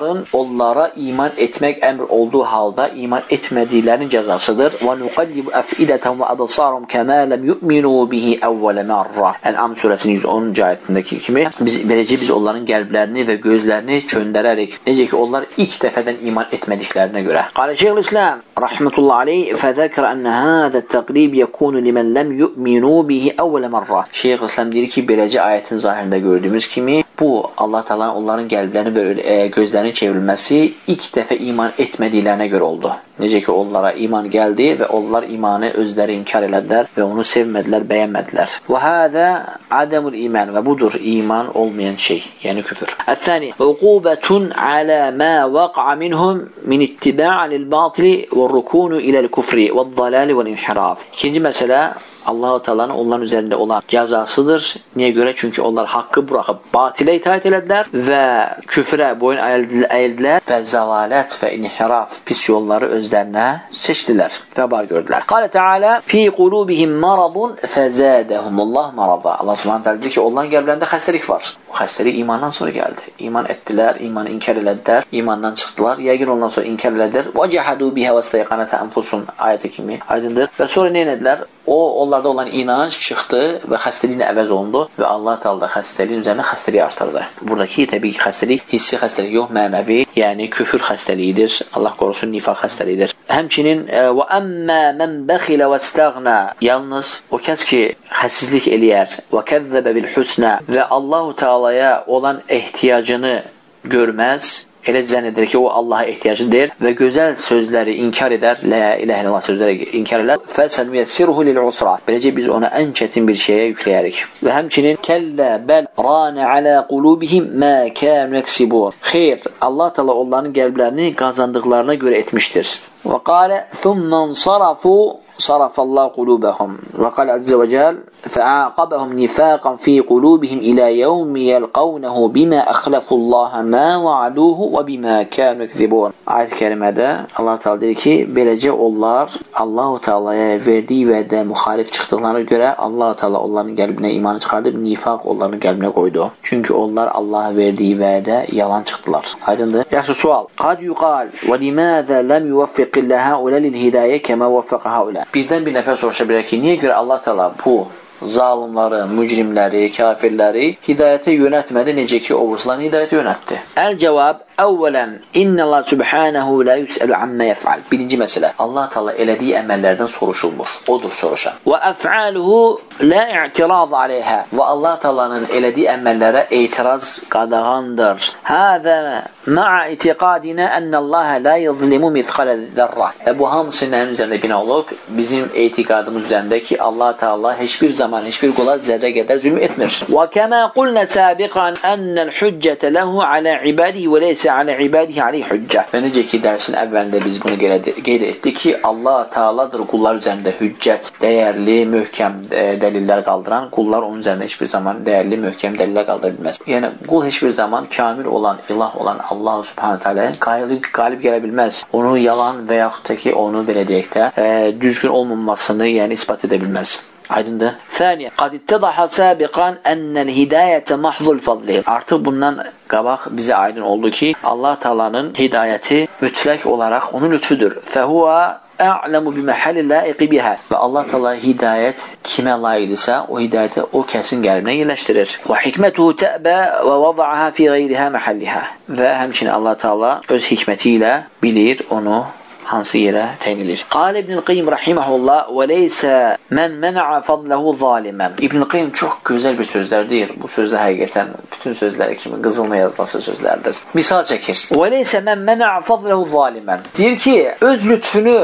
onlara iman etmək əmr olduğu halda iman etmədiklərinin cəzasıdır. Və nuqallibu əfidətəhum və əbsarhum kəmə lem yu'minu bihi əvvələ mərrə. Ən'am surəsinin 110-cu ayətindəki kimi beləcə biz onların qəlblərini və gözlərini çöndərərik. Necə ki onlar ilk dəfədən iman etmədiklərinə görə. Qalə Şeyxülislam rahmetullah aleyh fəzəkər ənə həzə təqrib yəkunu limən ləm yu'minu bihi əvvələ mərrə. Şeyxülislam deyir ki, beləcə ayətin zahirində gördüyümüz kimi bu Allah Taala'nın onların qəlblərini və gözlərinin çevrilməsi ilk dəfə iman etmədiklərinə görə oldu. Necə ki onlara iman gəldi və onlar imanı özləri inkar elədilər və onu sevmədilər, bəyənmədilər. Və həzə adamul iman və budur iman olmayan şey, yəni küfür. Əl-thani uqubətun alə mə vaq'a minhum min ittiba' lil-batili və-rukunu iləl-küfri və-zalali və-inhiraf. İkinci məsələ Allah-u Teala'nın onların üzərində olan cəzasıdır. Niyə görə? Çünki onlar haqqı buraxıb batilə itaat elədilər və küfrə boyun əyildilər və zəlalət və inhiraf pis yolları özlərinə seçdilər və bar gördülər. Qalə Teala fi qulubihim maradun fəzədəhumullah marada. Allah Subhanahu taala deyir ki, onların qəlblərində xəstəlik var. O xəstəlik imandan sonra gəldi. İman etdilər, imanı inkar elədilər, imandan çıxdılar. Yəqin ondan sonra inkar elədilər. Və cəhadu biha vəstayqanata anfusun ayəti kimi aydındır. Və sonra nə etdilər? Onlarda olan inanc çıxdı və xəstəliklə əvəz olundu və Allah Teala xəstəliyin üzərinə xəstəliyi artırdı. Buradakı təbii ki, xəstəlik hissi xəstəlik yox, mənəvi, yəni küfür xəstəliyidir. Allah qorusun, nifaq xəstəliyidir. Həmçinin və əmmə mən bəxilə və istəğnə, yalnız o kəs ki, xəsislik eləyər və kəzzəbə bil husnə və Allah Teala'ya olan ehtiyacını görməz, elə zənn edir ki, o Allaha ehtiyacıdır və gözəl sözləri inkar edər, la ilahe illallah sözləri inkar edər. Fəsənuyyəssiruhu lil-usra. Beləcə biz ona ən çətin bir şeyə yükləyərik. Və həmçinin kəllə bəl rana alə qulubihim mə kanu yaksibun. Xeyr, Allah Teala onların qəlblərini qazandıqlarına görə etmişdir. Və qalə thumma sarafu sarafallahu qulubahum. Və qalə azza və cəl فَعَاقَبَهُمْ نِفَاقًا فِي قُلُوبِهِمْ إِلَى يَوْمِ يَلْقَوْنَهُ بِمَا أَخْلَفُوا اللَّهَ مَا وَعَدُوهُ وَبِمَا كَانُوا يَكْذِبُونَ. Ayət-i kərimədə Allah Teala deyir ki, beləcə onlar Allah-u Teala'ya verdiyi vədə müxalif çıxdıqlarına görə Allah Teala onların qəlbinə iman çıxardıb, nifaq onların qəlbinə qoydu. Çünki onlar Allah'a verdiyi vədə yalan çıxdılar. Aydındır? Yaxşı sual. Qad yuqal və liməzə ləm yuvaffiqillə həulə lil-hidayə kəmə vəffəqə həulə. Birdən bir nəfər soruşa bilər ki, niyə görə Allah Teala bu zalimləri, mücrimləri, kafirləri hidayətə yönətmədi, necə ki, oğuzlarını hidayətə yönətdi? Əl-cavab, əvvələn, innəllah subhanahu la yus'əlu ammə yəf'al. Birinci məsələ, Allah Teala elədiyi əməllərdən soruşulmur. Odur soruşan. Və əf'aluhu la i'tiraz aleyhə. Və Allah Teala'nın elədiyi əməllərə etiraz qadağandır. Həzə ma'a itiqadinə ənəllaha la yuzlimu mithqalə zərrə. Bu hamısı nəyin üzərində bina olub? Bizim etiqadımız üzərində ki, Allah Teala heç bir zaman, heç bir qula zərrə qədər zülm etmir. Və kəmə qulnə səbiqan ənəl hüccətə ləhu alə ibadihi və leysə alə ibadihi aleyh hüccə. Və necə ki, dərsin əvvəlində biz bunu qeyd etdik ki, Allah Teala'dır qullar üzərində hüccət, dəyərli, möhkəm dəlillər qaldıran, qullar onun üzərində heç bir zaman dəyərli, möhkəm dəlillər qaldıra bilməz. Yəni, qul heç bir zaman kamil olan, ilah olan Allah subhanahu teala'ya qalib gələ bilməz. Onu yalan və yaxud da ki, onu belə deyək də, düzgün olmamasını, yəni ispat edə bilməz. Aydındır. Thaniyə, qad ittədaha səbiqan ənəl hidayətə mahzul fadli. Artıq bundan qabaq bizə aydın oldu ki, Allah Teala'nın hidayəti mütləq olaraq onun lütfüdür. Fəhuvə a'lamu biməhəlli layiqi bihə. Və Allah Teala hidayət kimə layiqdirsə, o hidayəti o kəsin qəlbinə yerləşdirir. Və hikmətuhu təbə və vəza'aha fi qeyrihə məhəllihə. Və həmçinin Allah Teala öz hikməti ilə bilir onu hansı yerə təyin edir. Qal İbn Qayyim rahimehullah və leysə men men'a fadlahu zaliman. İbn Qayyim çox gözəl bir sözlər deyir. Bu sözlər həqiqətən bütün sözləri kimi qızılma yazılası sözlərdir. Misal çəkir. Və leysə men men'a fadlahu zaliman. Deyir ki, öz lütfünü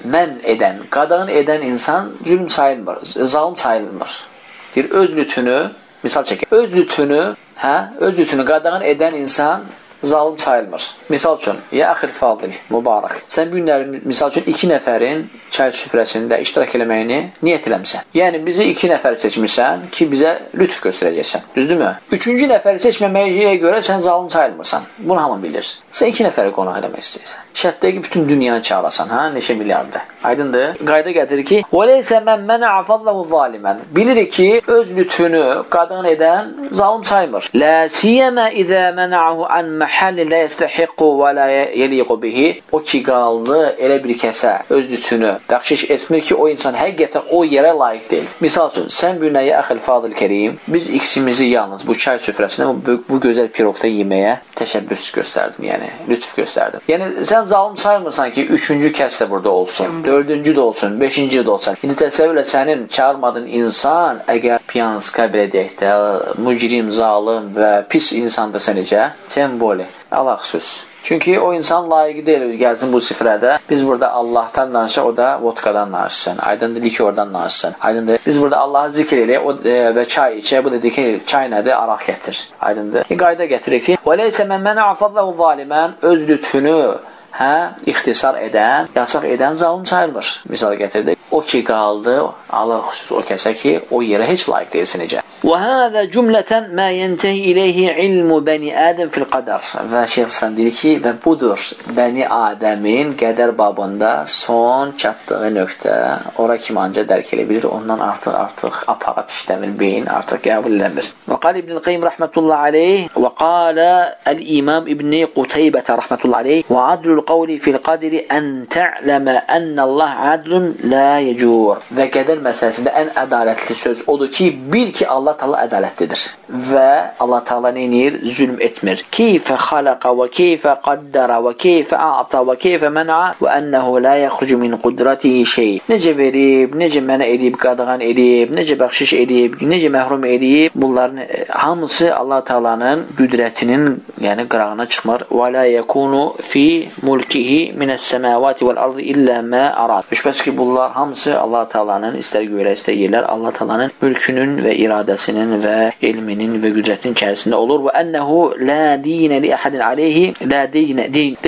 mən edən, qadağan edən insan zülm sayılmır, zalim sayılmır. Deyir, öz lütfünü, misal çəkir, öz lütfünü qadağan edən insan zalim sayılmır. Misal üçün, ya axil fadil, mübarək. Sən bu günləri, misal üçün, 2 nəfərin çay süfrəsində iştirak eləməyini niyyət eləmsən. Yəni, bizi 2 nəfər seçmirsən ki, bizə lütf göstərəcəksən. Düzdürmü? 3-cü nəfəri seçməməyə görə sən zalim sayılmırsan. Bunu hamı bilir. Sən 2 nəfəri qonaq eləmək istəyirsən. Şərtdə ki, bütün dünyanı çağırasan, neçə milyardır. Aydındır. Qayda gətirir ki, وَلَيْسَ مَنْ مَنَعَ فَضْلَهُ ظَالِمًا. Bilirik ki, öz lütfünü qadağan edən zalim saymır. لَا سِيَمَا إِذَا مَنَعَهُ عَنْ مَحَلٍ لَا يَسْتَحِقُّ وَلَا يَلِيقُ بِهِ. O ki, qaldı elə bir kəsə öz lütfünü bəxşiş etmir ki, o insan həqiqətən o yerə layiq deyil. Misal üçün, sən bir nəyə əxil fadil kərim, biz ikisimizi yalnız bu çay süfrəsində bu gözəl piroqda yeməyə təşəbbüs göstərdin, yəni lütf göstərdin. Yəni, sən zalim saymırsan ki, 3-cü kəs də burada olsun, 4-cü də olsun, 5-ci də olsun. İndi təsəvvürlə sənin çağırmadığın insan, əgər piyanska belə deyək də, mücrim, zalim və pis insandırsa necə? Temboli, Allah xüsus. Çünki o insan layiqi deyil, gəlsin bu sifrədə. Biz burada Allahdan danışaq, o da vodkadan danışsın. Aydındır, likordan danışsın. Aydındır, biz burada Allahı zikr eləyək və çay içək. Bu da deyir ki, çay nədir? Araq gətir. Aydındır. Qayda gətirir ki, وَلَيْسَ مَنْ مَنَعَ فَضْلَهُ ظَالِمًا. Öz lütfünü ixtisar edən, yaçaq edən zalim sayılmır. Misal gətirdik. O ki, qaldı, Allah xüsus o kəsə ki, o yerə heç layiq deyilsin necə. وَهَذَا جُمْلَةً مَا يَنْتَهِ إِلَيْهِ عِلْمُ بَنِي آدَمْ فِي الْقَدَرِ. Və Şeyh İslam deyir ki, və budur, Bəni Adəmin qədər babında son çatdığı nöqtə, ora kim ancaq dərk elə bilir, ondan artıq aparat işləmir, beyin artıq qəbul eləmir. Və qal İbn-i Qayyim rəhmətullah aleyh və qalə Əl-İmam İbn-i Qutaybətə rəhmətullah aleyh və adlul qavli fil qadri ən tə'ləmə ənəlləh adlun la yecur. Və qədər məsələsində ən ədalətli söz odur ki, bil ki, Allah Teala ədalətlidir və Allah Teala neynir? Zülm etmir. Keyfə xalaqa və keyfə qaddara və keyfə a'ta və keyfə mən'a və ənəhu la yəxrucu min qudratihi şey. Necə verib, necə mənə edib, qadağan edib, necə bəxşiş edib, necə məhrum edib, bunların hamısı Allah Teala'nın qüdrətinin, yəni qırağına çıxmır. Və la yəkunu fi mulkihi minəs-səmavati vəl-ardı illə mə arad. Şübhəsiz ki, bunlar hamısı Allah Teala'nın istər göylər, istər yerlər, Allah Teala'nın mülkünün və iradəsinin və elminin və qüdrətinin içərisində olur. Və ənəhu la dinə li əhədin aleyhi, la dinə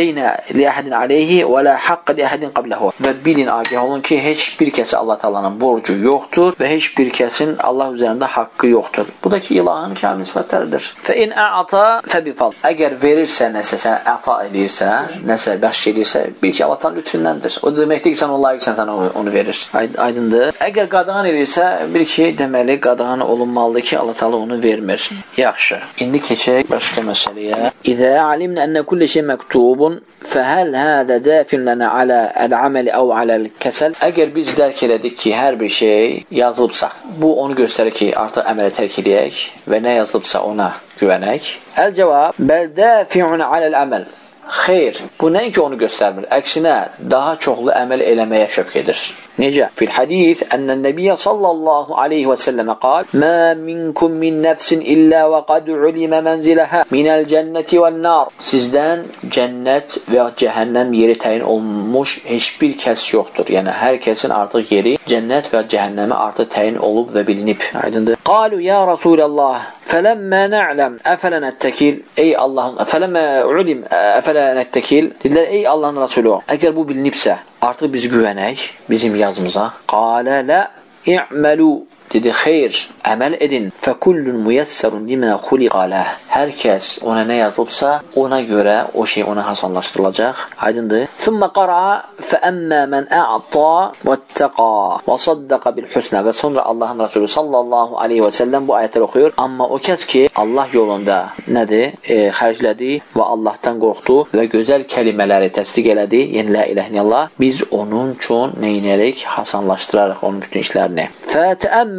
li əhədin aleyhi və la haqqa li əhədin qabləhu. Və bilin, agah olun ki, heç bir kəsə Allah Teala'nın borcu yoxdur və heç bir kəsin Allah üzərində haqqı yoxdur. Bu da ki, ilahın kamil sifətləridir. Fə in ə'ata fəbifal. Əgər verirsə, nəsə sən əta edirsə, nəsə bəxş edirsə, bil ki, Allah'tan lütfündəndir. O deməkdir ki, sən o layiqsən, sən onu verir. Aydındır. Əgər qadağan edirsə, bil ki, deməli, qadağan olunmalıdır ki, Allah Teala onu vermir. Yaxşı. İndi keçək başqa məsələyə. İzə alimnə ənə kulli şey məktubun fəhəl hədə dəfin lənə alə əl-aməli əv aləl-kəsəl. Əgər biz dərk elədik ki, hər bir şey yazılıbsa, bu onu göstərir ki, artıq əmələ tərk edək və nə yazılıbsa ona güvənək. Əl-cavab, bəl dəfi'un aləl-əməl. Xeyr, bu nəinki onu göstərmir. Əksinə, daha çoxlu əməl eləməyə şövq edir. Necə? Fil hadith, ənnən nəbiyyə sallallahu aleyhi və səlləmə qal, mə minkum min nəfsin illə və qad ulimə mənziləhə minəl cənnəti və nar. Sizdən cənnət və cəhənnəm yeri təyin olmuş heç bir kəs yoxdur. Yəni, hər kəsin artıq yeri cənnət və cəhənnəmə artıq təyin olub və bilinib. Aydındır. Qalu, ya Rasulallah, fələmmə nə'ləm, əfələ nəttəkil, ey Allahın, fələmmə ulim, əfələ nəttəkil, dedilər, ey Allahın Rasulü, əgər bu bilinibsə, artıq biz güvənək bizim yazımıza. Qalə lə i'məlu, dedi, xeyr, əməl edin. Fəkullun müyəssərun limə xuliqaləh. Hər kəs ona nə yazılıbsa, ona görə o şey ona hasanlaşdırılacaq. Aydındır. Thumma qara'a fəəmmə mən ə'ta vəttəqa və saddaqa bil-husnə. Və sonra Allahın Rasulü sallallahu aleyhi və səlləm bu ayətləri oxuyur. Amma o kəs ki, Allah yolunda nədir? Xərclədi və Allahdan qorxdu və gözəl kəlimələri təsdiq elədi. Yəni, la ilahe illallah. Biz onun üçün neynərik? Hasanlaşdırarıq onun bütün işlərini. Fətəəmmə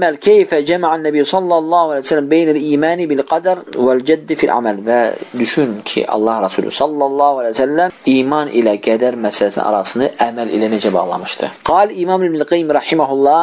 ta'ammel keyfe cema'an nebi sallallahu aleyhi ve sellem beynel imani bil qadar vel ceddi fil amel. Və düşün ki, Allah Resulü sallallahu aleyhi ve sellem iman ilə qədər məsələsinin arasını əməl ilə necə bağlamışdı. Qal İmam İbn Qayyim rahimehullah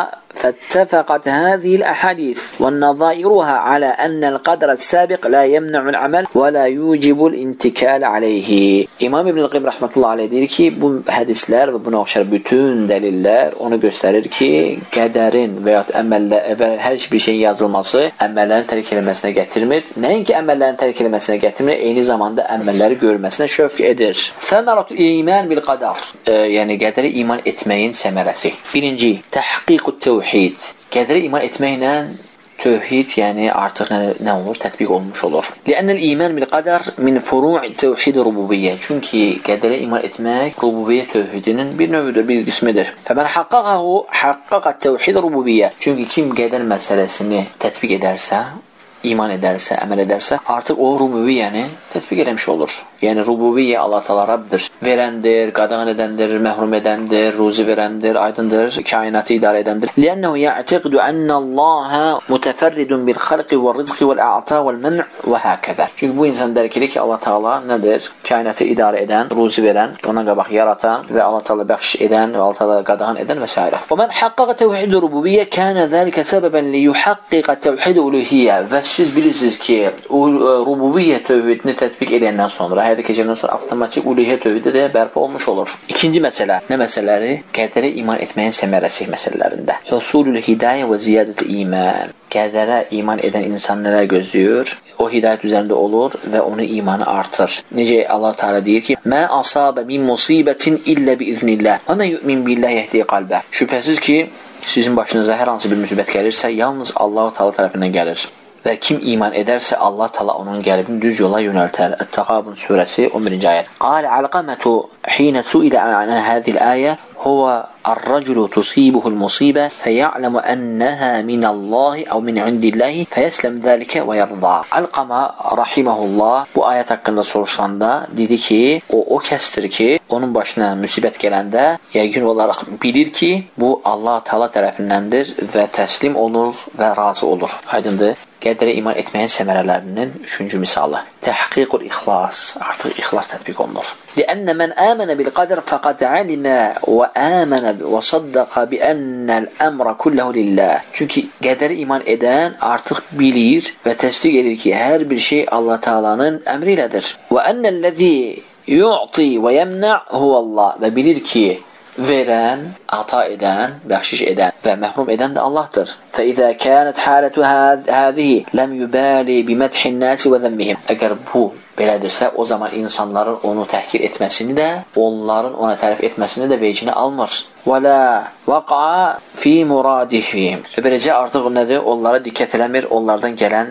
فاتفقت هذه الأحاديث والنظائرها على أن القدر السابق لا يمنع العمل ولا يوجب الانتكال عليه. İmam İbn Qayyim rahmetullah aleyh deyir ki, bu hədislər və buna oxşar bütün dəlillər onu göstərir ki, qədərin və ya əməllər və hər bir şeyin yazılması əməllərin tərk edilməsinə gətirmir. Nəinki əməllərin tərk edilməsinə gətirmir, eyni zamanda əməlləri görməsinə şövq edir. Səməratu iman bil qadar. Yəni qədərə iman etməyin səmərəsi. Birinci, təhqiqut tevhid. Qədərə iman etməklə tövhid, yəni artıq nə olur? Tətbiq olmuş olur. Li'annel iman bil qadar min furu'i tevhid rububiyyə. Çünki qədərə iman etmək rububiyyə tövhidinin bir növüdür, bir qismidir. Fəmən haqqaqahu haqqaqa tevhid rububiyyə. Çünki kim qədər məsələsini tətbiq edərsə, iman edərsə, əməl edərsə, artıq o rububiyyəni tətbiq eləmiş olur. Yəni rububiyyə Allah Taala Rabbdir. Verəndir, qadağan edəndir, məhrum edəndir, ruzi verəndir, aydındır, kainatı idarə edəndir. Li'annehu ya'taqidu annallaha mutafarridun bil xalqi ve rizqi vel a'ta vel men' və hakeza. Çünki bu insan dərk edir ki, Allah Taala nədir? Kainatı idarə edən, ruzi verən, ona qabaq yaratan və Allah Taala bəxş edən və Allah Taala qadağan edən və s. Və men haqqaqa tevhid rububiyyə kana zalika səbəbən li yuhaqqiqa tevhid uluhiyyə. Və siz bilirsiniz ki, o rububiyyə tövhidini tətbiq edəndən sonra, həyata keçirəndən sonra avtomatik uluhiyyə tövhidi də bərpa olmuş olur. İkinci məsələ, nə məsələləri? Qədərə iman etməyin səmərəsi məsələlərində. Husulul hidayə və ziyadətü iman. Qədərə iman edən insan nələr gözləyir? O hidayət üzərində olur və onun imanı artır. Necə Allah Teala deyir ki: "Mə asabə min musibətin illə biiznillah və mən yu'min billahi yehdi qalbə." Şübhəsiz ki, sizin başınıza hər hansı bir müsibət gəlirsə, yalnız Allah Teala tərəfindən gəlir. Və kim iman edərsə, Allah Teala onun qəlbini düz yola yönəltər. Ət-Təğabun surəsi 11-ci ayət. Qal Alqamatu hina su'ila an hadhihi al-aya huwa ar-raculu tusibuhu al-musibə feya'lamu annaha min Allah aw min indillahi feyaslam zalika və yarda. Alqama rahimehullah bu ayət haqqında soruşanda dedi ki, o kəsdir ki, onun başına müsibət gələndə yəqin olaraq bilir ki, bu Allah Teala tərəfindəndir və təslim olur və razı olur. Aydındır? Qədərə iman etməyin səmərələrinin üçüncü misalı. Təhqiqul ixlas. Artıq ixlas tətbiq olunur. Liənnə mən əmənə bil qadər fəqad alimə və əmənə və saddaqa bi ennəl əmrə kulləhu lillah. Çünki qədərə iman edən artıq bilir və təsdiq edir ki, hər bir şey Allah Teala'nın əmri ilədir. Və ennəlləzi yu'ti və yəmnə huvəllah. Və bilir ki, verən, ata edən, bəxşiş edən və məhrum edən də Allahdır. فَإِذَا كَانَتْ حَالَةُ هَذِهِ لَمْ يُبَالِ بِمَدْحِ النَّاسِ وَذَمِّهِمْ. Əgər bu belədirsə, o zaman insanların onu təhqir etməsini də, onların ona tərif etməsini də vecinə almır. وَلَا وَقَعَ فِي مُرَادِهِمْ. Beləcə artıq nədir? Onlara diqqət eləmir, onlardan gələn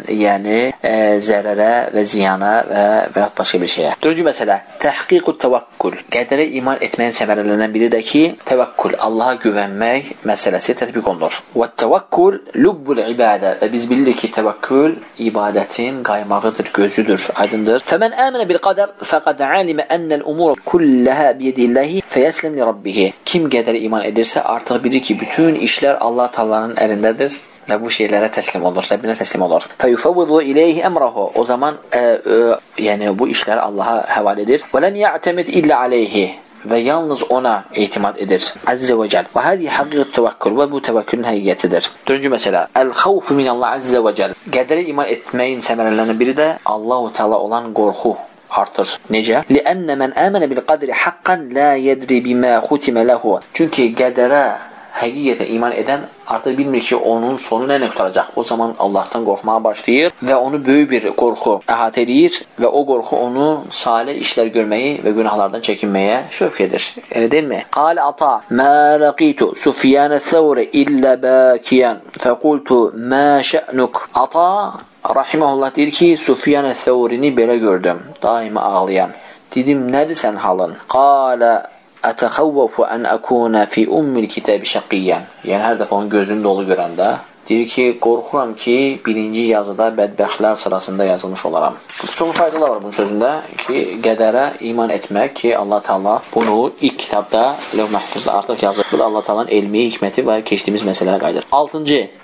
zərərə və ziyana və başqa bir şeyə. Dördüncü məsələ, təhqiqut təvəkkül. Qədərə iman etməyin səmərələrindən biri də ki, təvəkkül, Allaha güvənmək məsələsi tətbiq olunur. Və təvəkkül lubbul ibadə. Və biz bilirik ki, təvəkkül ibadətin qaymağıdır, gözüdür, aydındır. Fəmən əmənə bil qadər fəqad alimə ennəl umur kulləhə biyedillahi fəyəsləm li rabbihi. Kim qədərə iman edirsə, artıq bilir ki, bütün işlər Allah Taala'nın əlindədir və bu şeylərə təslim olur, Rəbbinə təslim olur. Fəyufavvidu ileyhi əmrahu. O zaman yəni bu işləri Allaha həvalə edir. Və ləm ya'temid illə aleyhi. Və yalnız ona etimad edir. Əzzə və cəl. Və hədi həqiqət təvəkkül. Və bu təvəkkülün həqiqətidir. Dördüncü məsələ. Əl-xavfu minallah əzzə və cəl. Qədərə iman etməyin səmərələrindən biri də Allah-u Teala olan qorxu artır. Necə? Liənnə mən əmənə bil qadri haqqan la yedri bimə xutimə ləhu. Çünki qədərə həqiqətə iman edən artıq bilmir ki, onun sonu nə qurtaracaq. O zaman Allahdan qorxmağa başlayır və onu böyük bir qorxu əhatə edir və o qorxu onu salih işlər görməyi və günahlardan çəkinməyə şövq edir. Elə deyilmi? Qal ata mə laqitu Sufyan əth-Thawri illə bakiyan fəqultu mə şə'nuk. Ata rahimehullah deyir ki, Sufyan əth-Thawrini belə gördüm, daima ağlayan. Dedim, nədir sən halın? Qalə ətəxəvvəfu ən əkuna fi ummil kitəbi şəqiyən. Yəni, hər dəfə onun gözünün dolu görəndə deyir ki, qorxuram ki, birinci yazıda bədbəxtlər sırasında yazılmış olaram. Çox faydalı var bunun sözündə ki, qədərə iman etmək ki, Allah Teala bunu ilk kitabda, Levh-i Məhfuzda artıq yazılır. Allah Teala'nın elmi, hikməti və keçdiyimiz məsələlərə qayıdır. 6-cı,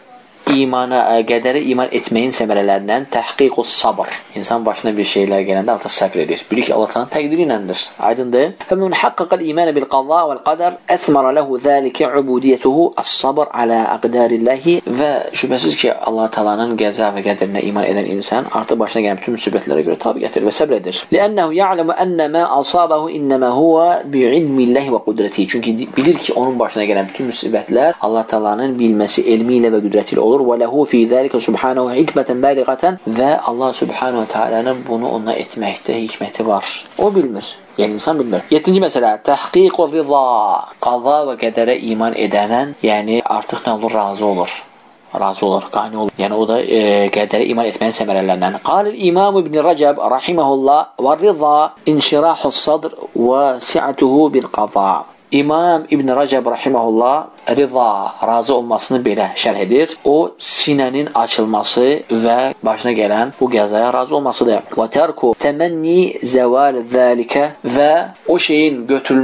qədərə iman etməyin səmərələrindən təhqiqus sabr. İnsan başına bir şeylər gələndə artıq səbr edir. Bilir ki, Allah Taala'nın təqdiri iləndir. Aydındır? Fəmən haqqaqal iman bil qada vel qadar əsmara lahu zalika ubudiyyətuhu as-sabr ala aqdarillahi və şübhəsiz ki, Allah Taala'nın qəza və qədərinə iman edən insan artıq başına gələn bütün müsibətlərə görə tabe gətirir və səbr edir. Li'annahu ya'lamu anna ma asabahu innama huwa bi'ilmillahi və qudratihi. Çünki bilir ki, onun başına gələn bütün müsibətlər Allah Taala'nın bilməsi, elmi ilə və qüdrəti ilə olur. Və ləhu fi zəlikə subhanahu hikmətən bəliğətən və Allah subhanahu Taala'nın bunu ona etməkdə hikməti var. O bilmir. Yəni insan bilmir. 7-ci məsələ, təhqiqur rıza. Qaza və qədərə iman edənən, yəni artıq nə olur? Razı olur. Razı olur, qani olur. Yəni o da qədərə iman etməyin səmərələrindən. Qalil İmam İbn Rəcəb rahimehullah və rıza inşirahus sadr və si'atuhu bil qaza. İmam İbn Rəcəb rahimehullah rıza, razı olmasını belə şərh edir. O, sinənin açılması və başına gələn bu qəzaya razı olmasıdır. Və tərku təmənni zəval zəlikə və o şeyin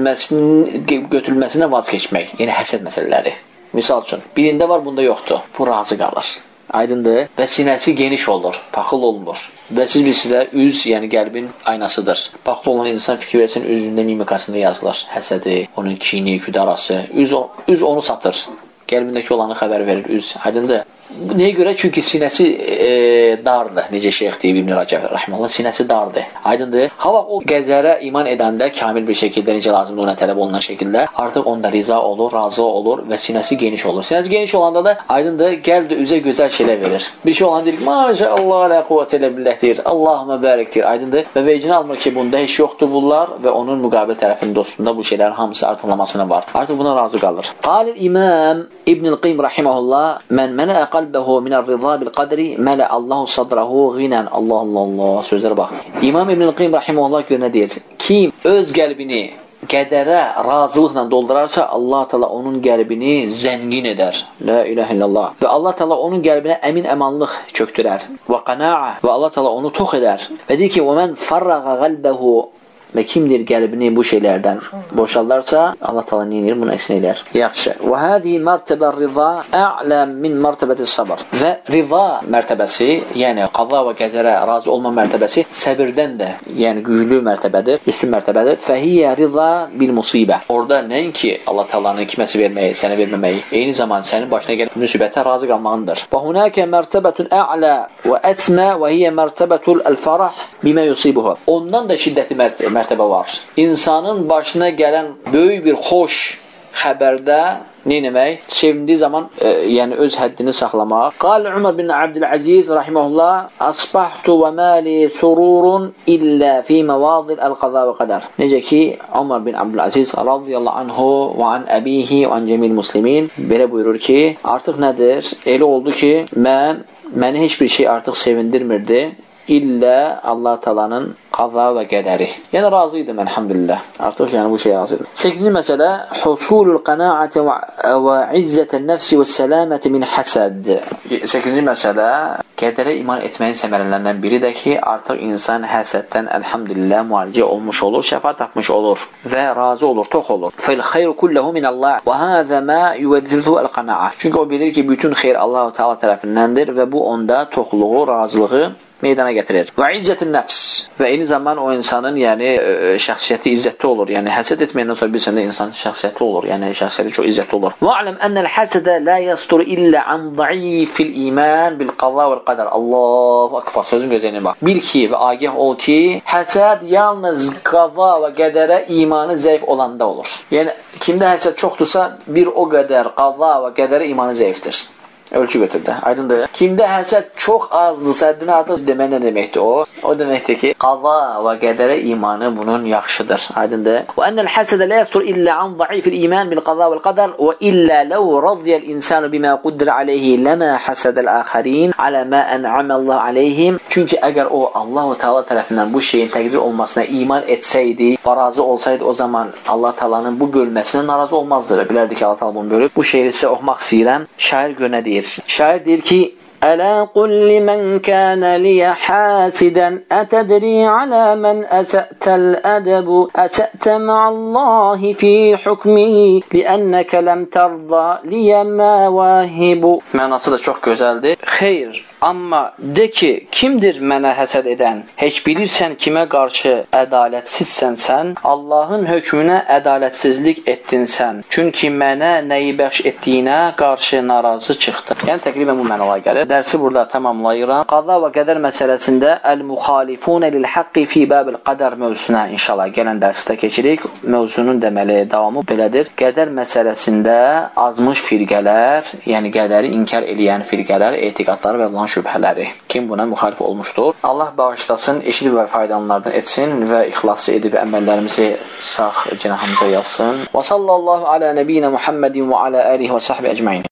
götürülməsinə vaz keçmək. Yəni həsəd məsələləri. Misal üçün, birində var, bunda yoxdur. Bu razı qalır. Aydındır və sinəsi geniş olur, paxıl olmur. Və siz bilirsiniz, üz, yəni qəlbin aynasıdır. Paxıl olan insan fikir versin, üzündə mimikasında yazılır. Həsədi, onun kini, küdarası. Üz onu satır. Qəlbindəki olanı xəbər verir üz. Aydındır. Nəyə görə? Çünki sinəsi dardır. Necə şeyx deyib İbn Rəcəb rahimehullah, sinəsi dardır. Aydındır. Hava o qəzərə iman edəndə kamil bir şəkildə necə lazımdır ona tələb olunan şəkildə artıq onda riza olur, razı olur və sinəsi geniş olur. Sinəsi geniş olanda da aydındır, qəlb də üzə gözəl şeylər verir. Bir şey olan deyir ki, maşallah la quvvətə illə billah deyir. Allahümə bərik deyir. Aydındır. Və vecini almır ki, bunda heç yoxdur bunlar və onun müqabil tərəfinin dostunda bu şeylərin hamısı artırılmasına var. Artıq buna razı qalır. Qalil İmam İbn Qayyim rahimehullah, "Men mala qalbahu min ar-rıza bil qadri mala Allahu sadrahu ghinan." Allah sözlərə bax. İmam İbn Qayyim rahimehullah görə nə deyir? Kim öz qəlbini qədərə razılıqla doldurarsa, Allah Teala onun qəlbini zəngin edər. La ilahe illallah. Və Allah Teala onun qəlbinə əmin-əmanlıq çöktürər. Və qanaa və Allah Teala onu tox edər. Və deyir ki, "Və men farrağa qalbahu" və kimdir qəlbini bu şeylərdən boşaldarsa, Allah Teala nə edir? Bunu əksinə edər. Yaxşı. Və hadihi mərtəbə rıza a'la min mərtəbəti sabr. Və rıza mərtəbəsi, yəni qaza və qədərə razı olma mərtəbəsi səbirdən də, yəni güclü mərtəbədir, üstün mərtəbədir. Fəhiyyə rıza bil musibə. Orada nəinki Allah Teala'nın kiməsi verməyi, sənə verməməyi, eyni zamanda sənin başına gələn müsibətə razı qalmağındır. Və hunakə mərtəbətun a'la və əsmə və hiyyə mərtəbətul el-farah bimə yusibuhu. Ondan da şiddətli mərtəbə var. İnsanın başına gələn böyük bir xoş xəbərdə nə demək? Sevindiyi zaman yəni öz həddini saxlamaq. Qal Umar bin Abdülaziz rahimehullah, "Asbahtu və mali sururun illa fi mawadil al-qaza və qadar." Necə ki Umar bin Abdülaziz radiyallahu anhu və an abihi və an cəmil muslimin belə buyurur ki, artıq nədir? Elə oldu ki, məni heç bir şey artıq sevindirmirdi illə Allah Teala'nın qaza və qədəri. Yəni razı idim, elhamdülillah. Artıq yəni bu şey razı idim. 8-ci məsələ, husulul qanaati və izzətən nəfsi və səlaməti min həsəd. 8-ci məsələ, qədərə iman etməyin səmərələrindən biri də ki, artıq insan həsəddən elhamdülillah müalicə olmuş olur, şəfa tapmış olur və razı olur, tox olur. Fəl xeyru kulluhu min Allah və hâzə mə yüvəzzirhu el-qana'a. Çünki o bilir ki, bütün xeyr Allah Teala tərəfindəndir və bu onda toxluğu, razılığı meydana gətirir. Və izzətin nəfs. Və eyni zaman o insanın yəni şəxsiyyəti izzətli olur. Yəni həsəd etməyəndən sonra bilsən də insanın şəxsiyyəti olur. Yəni şəxsiyyəti çox izzətli olur. Və aləm ennəl həsədə la yastur illə an zəifil iman bil qaza vəl qadar. Allahu akbar. Sözün gözəyinə bax. Bil ki və agah ol ki, həsəd yalnız qaza və qədərə imanı zəif olanda olur. Yəni kimdə həsəd çoxdursa, bir o qədər qaza və qədərə imanı zəifdir. Ölçü götürdü. Aydındır. Kimdə həsəd çox azdırsa, həddini artıq demək nə deməkdir o? O deməkdir ki, qaza və qədərə imanı bunun yaxşıdır. Aydındır. Və ennəl həsədə la yastur illə an zəifil iman bil qaza vəl qadar və illə ləv radiyəl insanu bimə quddir aleyhi ləmə həsədəl əxərin alə mə ən'aməllah aleyhim. Çünki əgər o Allah-u Teala tərəfindən bu şeyin təqdir olmasına iman etsəydi və razı olsaydı, o zaman Allah Teala'nın bu bölməsinə narazı olmazdı və bilərdi ki, Allah Teala bunu bölüb. Bu şeiri sizə oxumaq istəyirəm. Şair gör nə deyir? Şair deyir ki, Ələ qulli mən kənə liyə həsidən ətədri alə mən əsətəl ədəbu əsətə mə'allahi fi hukmihi liənnəkə ləm tərdə liyə məvahibu. Mənası da çox gözəldir. Xeyr, amma de ki, kimdir mənə həsəd edən? Heç bilirsən kimə qarşı ədalətsizsən sən? Allahın hökmünə ədalətsizlik etdin sən. Çünki mənə nəyi bəxş etdiyinə qarşı narazı çıxdı. Yəni təqribən bu mənalara gəlir. Dərsi burada tamamlayıram. Qada və qədər məsələsində əl-muxalifunə lil-haqqi fi babil qadər mövzusuna inşallah gələn dərsdə keçirik. Mövzunun deməli davamı belədir. Qədər məsələsində azmış firqələr, yəni qədəri inkar eləyən firqələr, etiqadları və olan şübhələri. Kim buna müxalif olmuşdur? Allah bağışlasın, eşidib və faydalanlardan etsin və ixlaslı edib əməllərimizi sağ cinahımıza yazsın. Və sallallahu alə nəbiyyinə Muhammedin və alə alihi və sahbi əcməin.